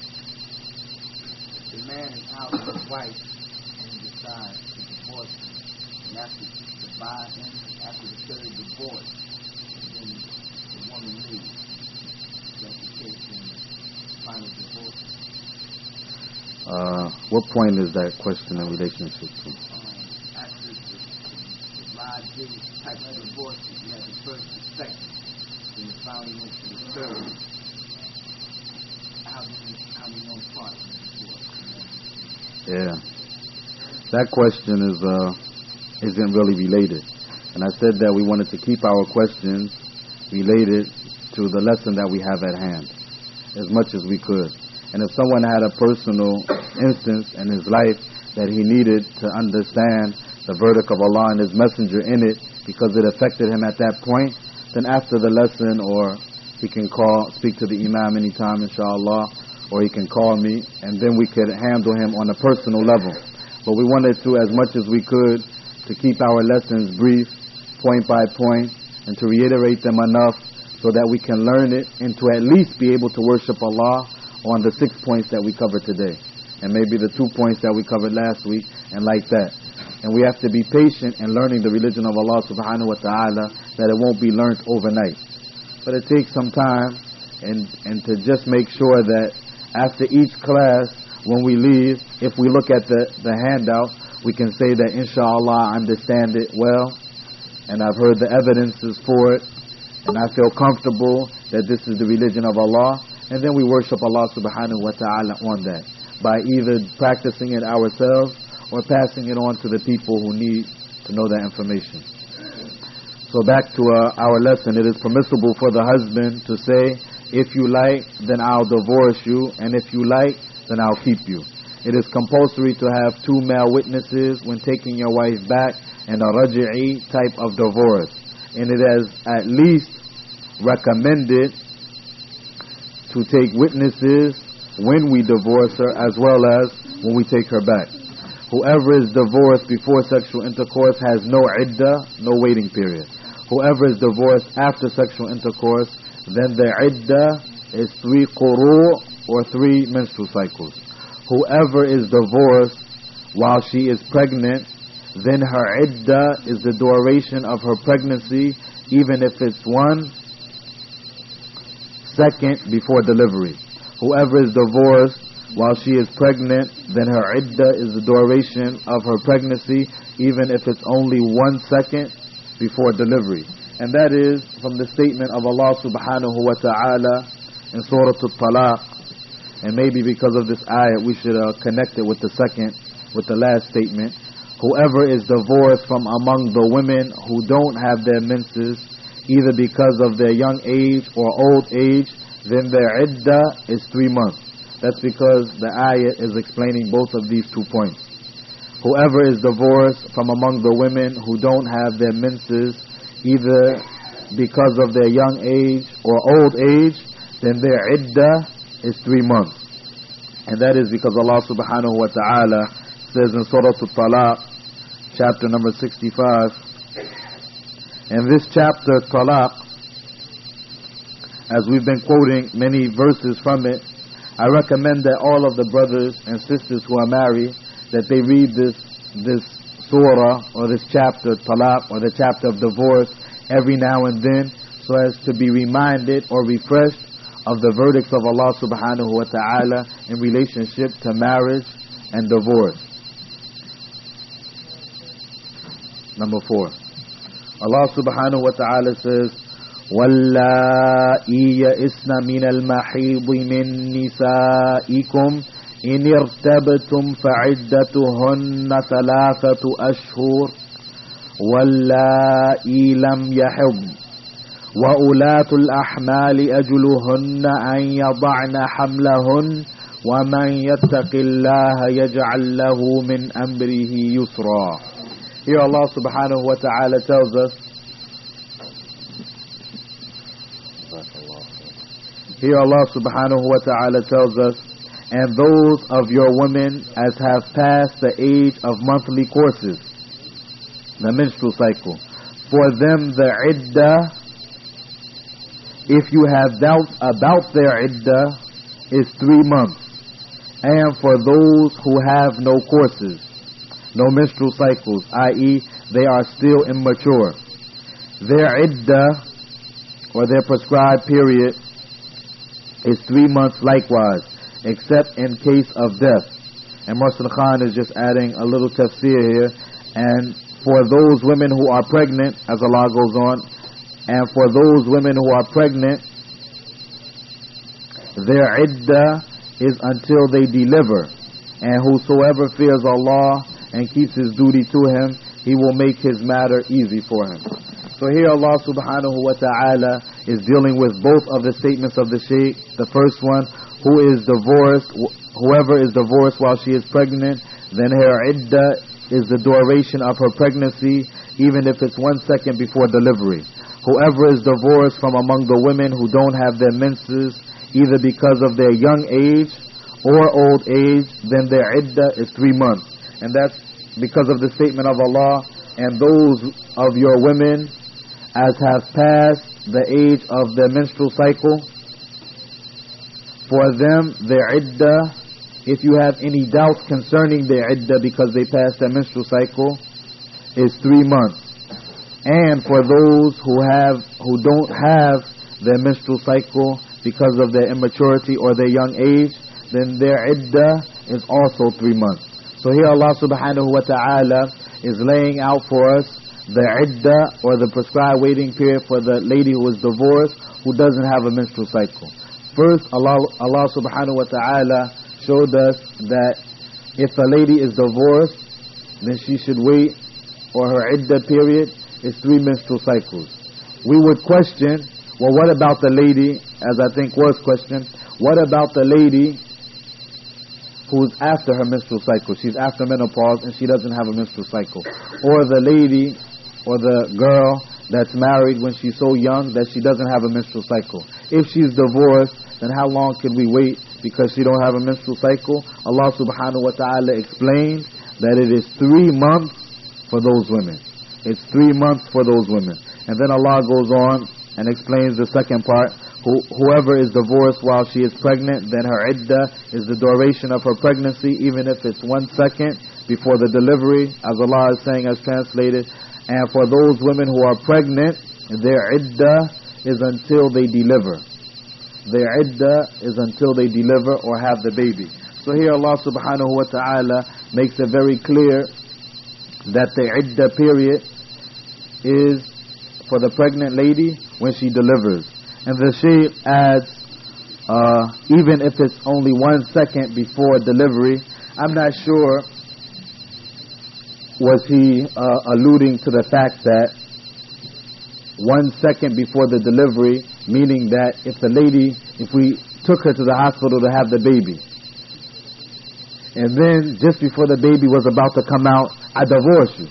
The man is out with his wife and he decides to divorce her. And after the buy-in, after the third divorce, then the woman leaves. That's the case in final divorce. What point is that question in relationship to? After the large type of divorce, you have the first, the second, then you finally went to the third. How many one part? Yeah, that question isn't really related, and I said that we wanted to keep our questions related to the lesson that we have at hand. as much as we could. And if someone had a personal instance in his life that he needed to understand the verdict of Allah and His Messenger in it because it affected him at that point, then after the lesson, or he can speak to the Imam anytime, inshallah, or he can call me, and then we could handle him on a personal level. But we wanted to, as much as we could, to keep our lessons brief, point by point, and to reiterate them enough so that we can learn it and to at least be able to worship Allah on the 6 points that we covered today, and maybe the 2 points that we covered last week, and like that. And we have to be patient in learning the religion of Allah subhanahu wa ta'ala, that it won't be learnt overnight. But it takes some time, and to just make sure that after each class, when we leave, if we look at the handout, we can say that inshallah I understand it well, and I've heard the evidences for it, and I feel comfortable that this is the religion of Allah, and then we worship Allah subhanahu wa ta'ala on that, by either practicing it ourselves or passing it on to the people who need to know that information. So back to our lesson. It is permissible for the husband to say, if you like, then I'll divorce you, and if you like, then I'll keep you. It is compulsory to have 2 male witnesses when taking your wife back in a raj'i type of divorce. And it is at least recommended to take witnesses when we divorce her as well as when we take her back. Whoever is divorced before sexual intercourse has no iddah, no waiting period. Whoever is divorced after sexual intercourse, then the iddah is 3 quru' or 3 menstrual cycles. Whoever is divorced while she is pregnant, then her iddah is the duration of her pregnancy, even if it's 1 second before delivery. Whoever is divorced while she is pregnant, then her iddah is the duration of her pregnancy, even if it's only 1 second before delivery. And that is from the statement of Allah subhanahu wa ta'ala in Surah Al-Talaq. And maybe because of this ayat, we should connect it with the last statement. Whoever is divorced from among the women who don't have their menses, either because of their young age or old age, then their iddah is 3 months. That's because the ayat is explaining both of these 2 points. Whoever is divorced from among the women who don't have their menses, either because of their young age or old age, then their iddah is 3 months. And that is because Allah subhanahu wa ta'ala says in Surah Al-Talaq, chapter number 65, and this chapter, Talaq, as we've been quoting many verses from it, I recommend that all of the brothers and sisters who are married, that they read this surah or this chapter, Talaq, or the chapter of divorce every now and then, so as to be reminded or refreshed of the verdicts of Allah subhanahu wa ta'ala in relationship to marriage and divorce. Number 4. Allah subhanahu wa ta'ala says, وَاللَّائِي يَئِسْنَ مِنَ الْمَحِيضِ مِن نِّسَائِكُمْ إِنِ ارْتَبْتُمْ فَعِدَّتُهُنَّ 3 أشهر وَاللَّائِي لَمْ يَحِضْنَ وَأُولَاتُ الْأَحْمَالِ أَجْلُهُنَّ أَنْ يَضَعْنَ حَمْلَهُنَّ وَمَنْ يَتَّقِ اللَّهَ يَجْعَلْ لَهُ مِنْ أَمْرِهِ يُسْرًا. Here Allah subhanahu wa ta'ala tells us, and those of your women as have passed the age of monthly courses, the menstrual cycle, for them the iddah, if you have doubts about their iddah, is 3 months. And for those who have no courses, no menstrual cycles, i.e. they are still immature, their iddah, or their prescribed period, is 3 months likewise, except in case of death. And Mursal Khan is just adding a little tafsir here. And for those women who are pregnant, as Allah goes on, and for those women who are pregnant, their iddah is until they deliver. And whosoever fears Allah and keeps his duty to Him, He will make his matter easy for him. So here Allah subhanahu wa ta'ala is dealing with both of the statements of the Shaykh. The first one, whoever is divorced while she is pregnant, then her iddah is the duration of her pregnancy, even if it's 1 second before delivery. Whoever is divorced from among the women who don't have their menses, either because of their young age or old age, then their iddah is 3 months. And that's because of the statement of Allah, and those of your women as have passed the age of their menstrual cycle, for them their iddah, if you have any doubts concerning their iddah because they passed their menstrual cycle, is 3 months. And for those who don't have their menstrual cycle because of their immaturity or their young age, then their iddah is also 3 months. So here Allah subhanahu wa ta'ala is laying out for us the iddah, or the prescribed waiting period for the lady who is divorced who doesn't have a menstrual cycle. First, Allah subhanahu wa ta'ala showed us that if a lady is divorced, then she should wait, or her iddah period is 3 menstrual cycles. We would question, well, what about the lady, as I think was questioned, what about the lady who's after her menstrual cycle? She's after menopause and she doesn't have a menstrual cycle. Or the lady or the girl that's married when she's so young that she doesn't have a menstrual cycle. If she's divorced, then how long can we wait because she don't have a menstrual cycle? Allah subhanahu wa ta'ala explained that it is 3 months for those women. It's 3 months for those women. And then Allah goes on and explains the second part. Whoever is divorced while she is pregnant, then her iddah is the duration of her pregnancy, even if it's 1 second before the delivery, as Allah is saying, as translated. And for those women who are pregnant, their iddah is until they deliver. Their iddah is until they deliver or have the baby. So here Allah subhanahu wa ta'ala makes it very clear that the iddah period is for the pregnant lady when she delivers. And the Shaykh adds, even if it's only 1 second before delivery, I'm not sure, was he alluding to the fact that 1 second before the delivery, meaning that if we took her to the hospital to have the baby, and then just before the baby was about to come out, I divorce you.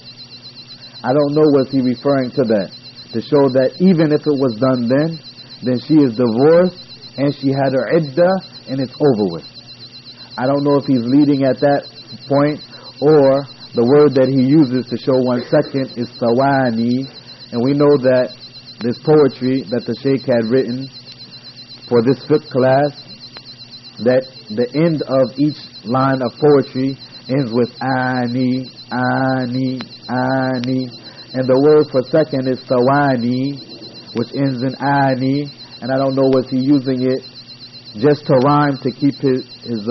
I don't know, was he referring to that, to show that even if it was done then she is divorced and she had her iddah and it's over with. I don't know if he's leading at that point, or the word that he uses to show 1 second is sawani. And we know that this poetry that the Shaykh had written for this fiqh class, that the end of each line of poetry ends with ani, ani, ani. And the word for second is sawani, which ends in ani. And I don't know, was he using it just to rhyme, to keep his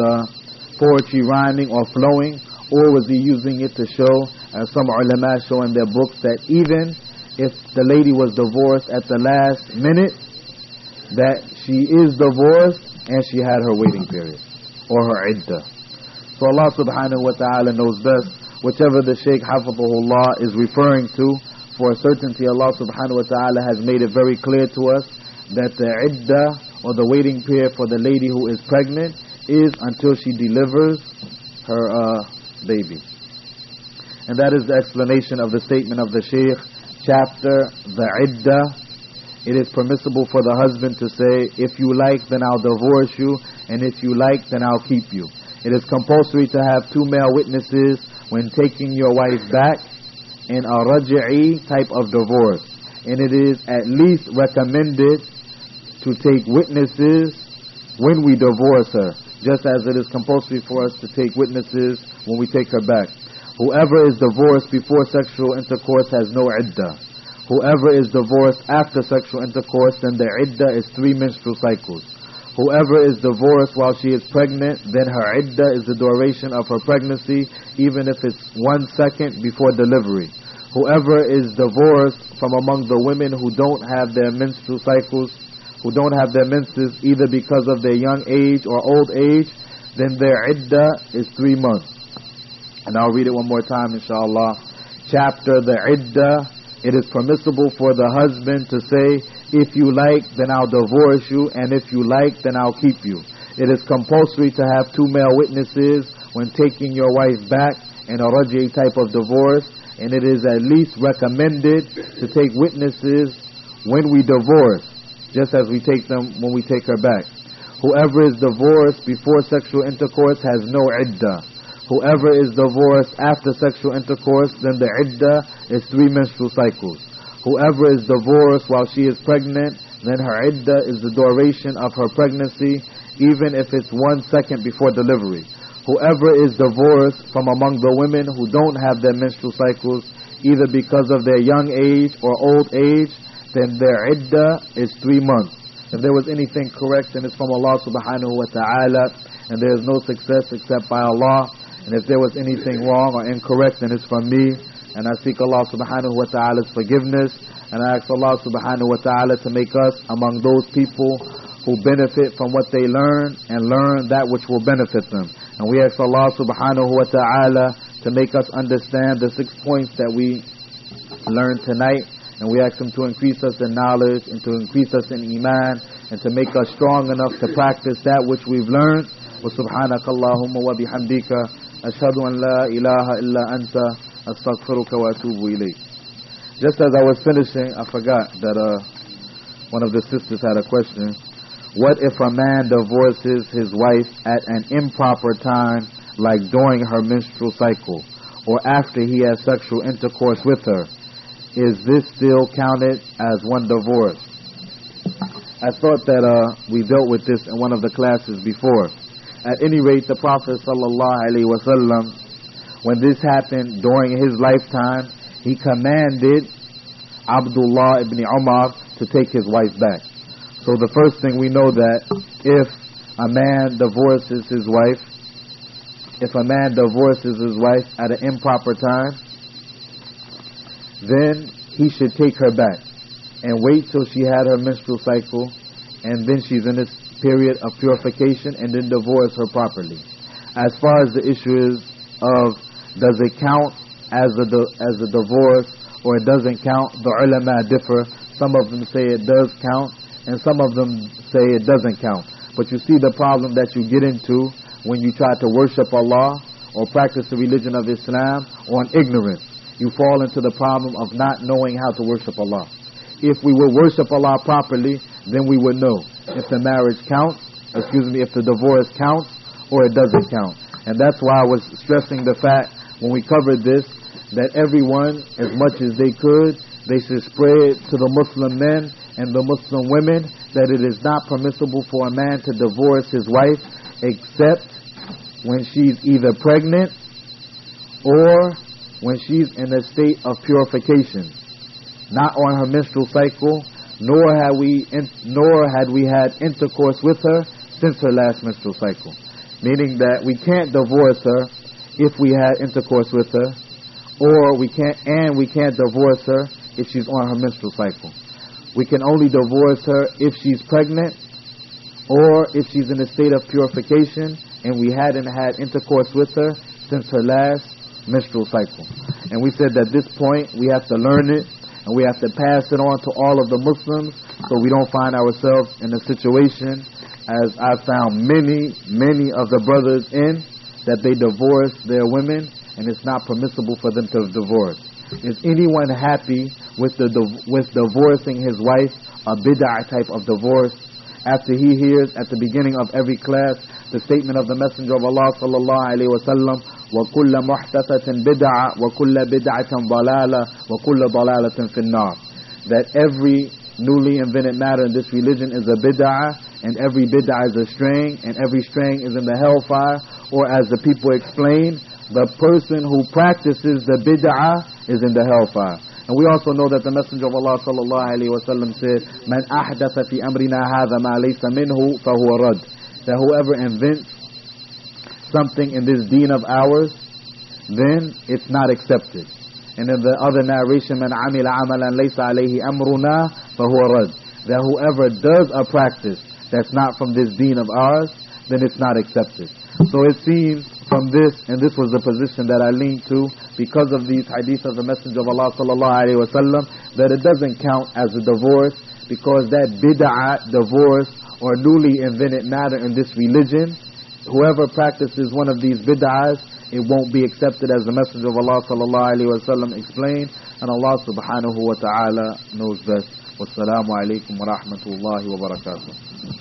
poetry rhyming or flowing, or was he using it to show, as some ulama show in their books, that even if the lady was divorced at the last minute, that she is divorced and she had her waiting period or her iddah. So Allah subhanahu wa ta'ala knows best. Whichever the Shaykh Hafidhahullah is referring to, for a certainty Allah subhanahu wa ta'ala has made it very clear to us that the iddah, or the waiting period for the lady who is pregnant, is until she delivers her baby. And that is the explanation of the statement of the Shaykh. Chapter, the iddah. It is permissible for the husband to say, if you like, then I'll divorce you, and if you like, then I'll keep you. It is compulsory to have 2 male witnesses when taking your wife back in a raj'i type of divorce. And it is at least recommended to take witnesses when we divorce her, just as it is compulsory for us to take witnesses when we take her back. Whoever is divorced before sexual intercourse has no iddah. Whoever is divorced after sexual intercourse, then their iddah is 3 menstrual cycles. Whoever is divorced while she is pregnant, then her iddah is the duration of her pregnancy, even if it's 1 second before delivery. Whoever is divorced from among the women who don't have their menstrual cycles, who don't have their menses either because of their young age or old age, then their iddah is 3 months. And I'll read it one more time, inshallah. Chapter, the iddah. It is permissible for the husband to say, If you like, then I'll divorce you, and if you like, then I'll keep you. It is compulsory to have 2 male witnesses when taking your wife back in a raj'i type of divorce, and it is at least recommended to take witnesses when we divorce, just as we take them when we take her back. Whoever is divorced before sexual intercourse has no iddah. Whoever is divorced after sexual intercourse, then the iddah is 3 menstrual cycles. Whoever is divorced while she is pregnant, then her iddah is the duration of her pregnancy, even if it's 1 second before delivery. Whoever is divorced from among the women who don't have their menstrual cycles, either because of their young age or old age, then their iddah is 3 months. If there was anything correct, then it's from Allah subhanahu wa ta'ala, and there is no success except by Allah. And if there was anything wrong or incorrect, then it's from me. And I seek Allah subhanahu wa ta'ala's forgiveness. And I ask Allah subhanahu wa ta'ala to make us among those people who benefit from what they learn and learn that which will benefit them. And we ask Allah subhanahu wa ta'ala to make us understand the 6 points that we learned tonight. And we ask Him to increase us in knowledge and to increase us in iman and to make us strong enough to practice that which we've learned. وَسُبْحَانَكَ اللَّهُمَّ وَبِحَمْدِكَ أَشْهَدُ أَنْ لَا إِلَهَ إِلَّا أَنْتَ أَسْتَغْفِرُكَ وَأَتُوبُ إِلَيْكَ. Just as I was finishing, I forgot that one of the sisters had a question. What if a man divorces his wife at an improper time, like during her menstrual cycle, or after he has sexual intercourse with her? Is this still counted as one divorce? I thought that we dealt with this in one of the classes before. At any rate, the Prophet ﷺ, when this happened during his lifetime, he commanded Abdullah ibn Umar to take his wife back. So the first thing we know that if a man divorces his wife at an improper time, then he should take her back and wait till she had her menstrual cycle, and then she's in this period of purification, and then divorce her properly. As far as the issue is of does it count as a divorce or it doesn't count, the ulama differ. Some of them say it does count, and some of them say it doesn't count. But you see the problem that you get into when you try to worship Allah or practice the religion of Islam on ignorance. You fall into the problem of not knowing how to worship Allah. If we would worship Allah properly, then we would know if the marriage counts, if the divorce counts or it doesn't count. And that's why I was stressing the fact when we covered this, that everyone, as much as they could, they should spread to the Muslim men and the Muslim women that it is not permissible for a man to divorce his wife except when she's either pregnant or when she's in a state of purification, not on her menstrual cycle, nor had we had intercourse with her since her last menstrual cycle. Meaning that we can't divorce her if we had intercourse with her, or we can't divorce her if she's on her menstrual cycle. We can only divorce her if she's pregnant or if she's in a state of purification and we hadn't had intercourse with her since her last menstrual cycle. And we said that at this point we have to learn it and we have to pass it on to all of the Muslims so we don't find ourselves in a situation as I've found many of the brothers in, that they divorce their women and it's not permissible for them to divorce. Is anyone happy with divorcing his wife, a bid'ah type of divorce, after he hears at the beginning of every class the statement of the Messenger of Allah sallallahu alaihi wasallam, وَكُلَّ مُحْدَثَةٍ بِدْعَةٍ وَكُلَّ بِدْعَةٍ ضَلَالَةٍ وَكُلَّ ضَلَالَةٍ فِي النَّارِ? That every newly invented matter in this religion is a bid'ah, and every bid'ah is a straying, and every straying is in the hellfire, or as the people explain, the person who practices the bid'ah is in the hellfire. And we also know that the Messenger of Allah sallallahu alaihi wasallam said, "Man ahdatha fi amrina hadha ma laysa minhu fahuwa rad." That whoever invents something in this deen of ours, then it's not accepted. And in the other narration, "Man amila amalan laysa alayhi amruna fahuwa rad." That whoever does a practice that's not from this deen of ours, then it's not accepted. So it seems from this, and this was the position that I leaned to because of these hadith of the Messenger of Allah sallallahu alaihi wasallam, that it doesn't count as a divorce because that bid'ah, divorce, or newly invented matter in this religion, whoever practices one of these bid'ahs, it won't be accepted, as the Messenger of Allah sallallahu alaihi wasallam explained, and Allah subhanahu wa ta'ala knows best. Wassalamu alaikum wa rahmatullahi wa barakatuh.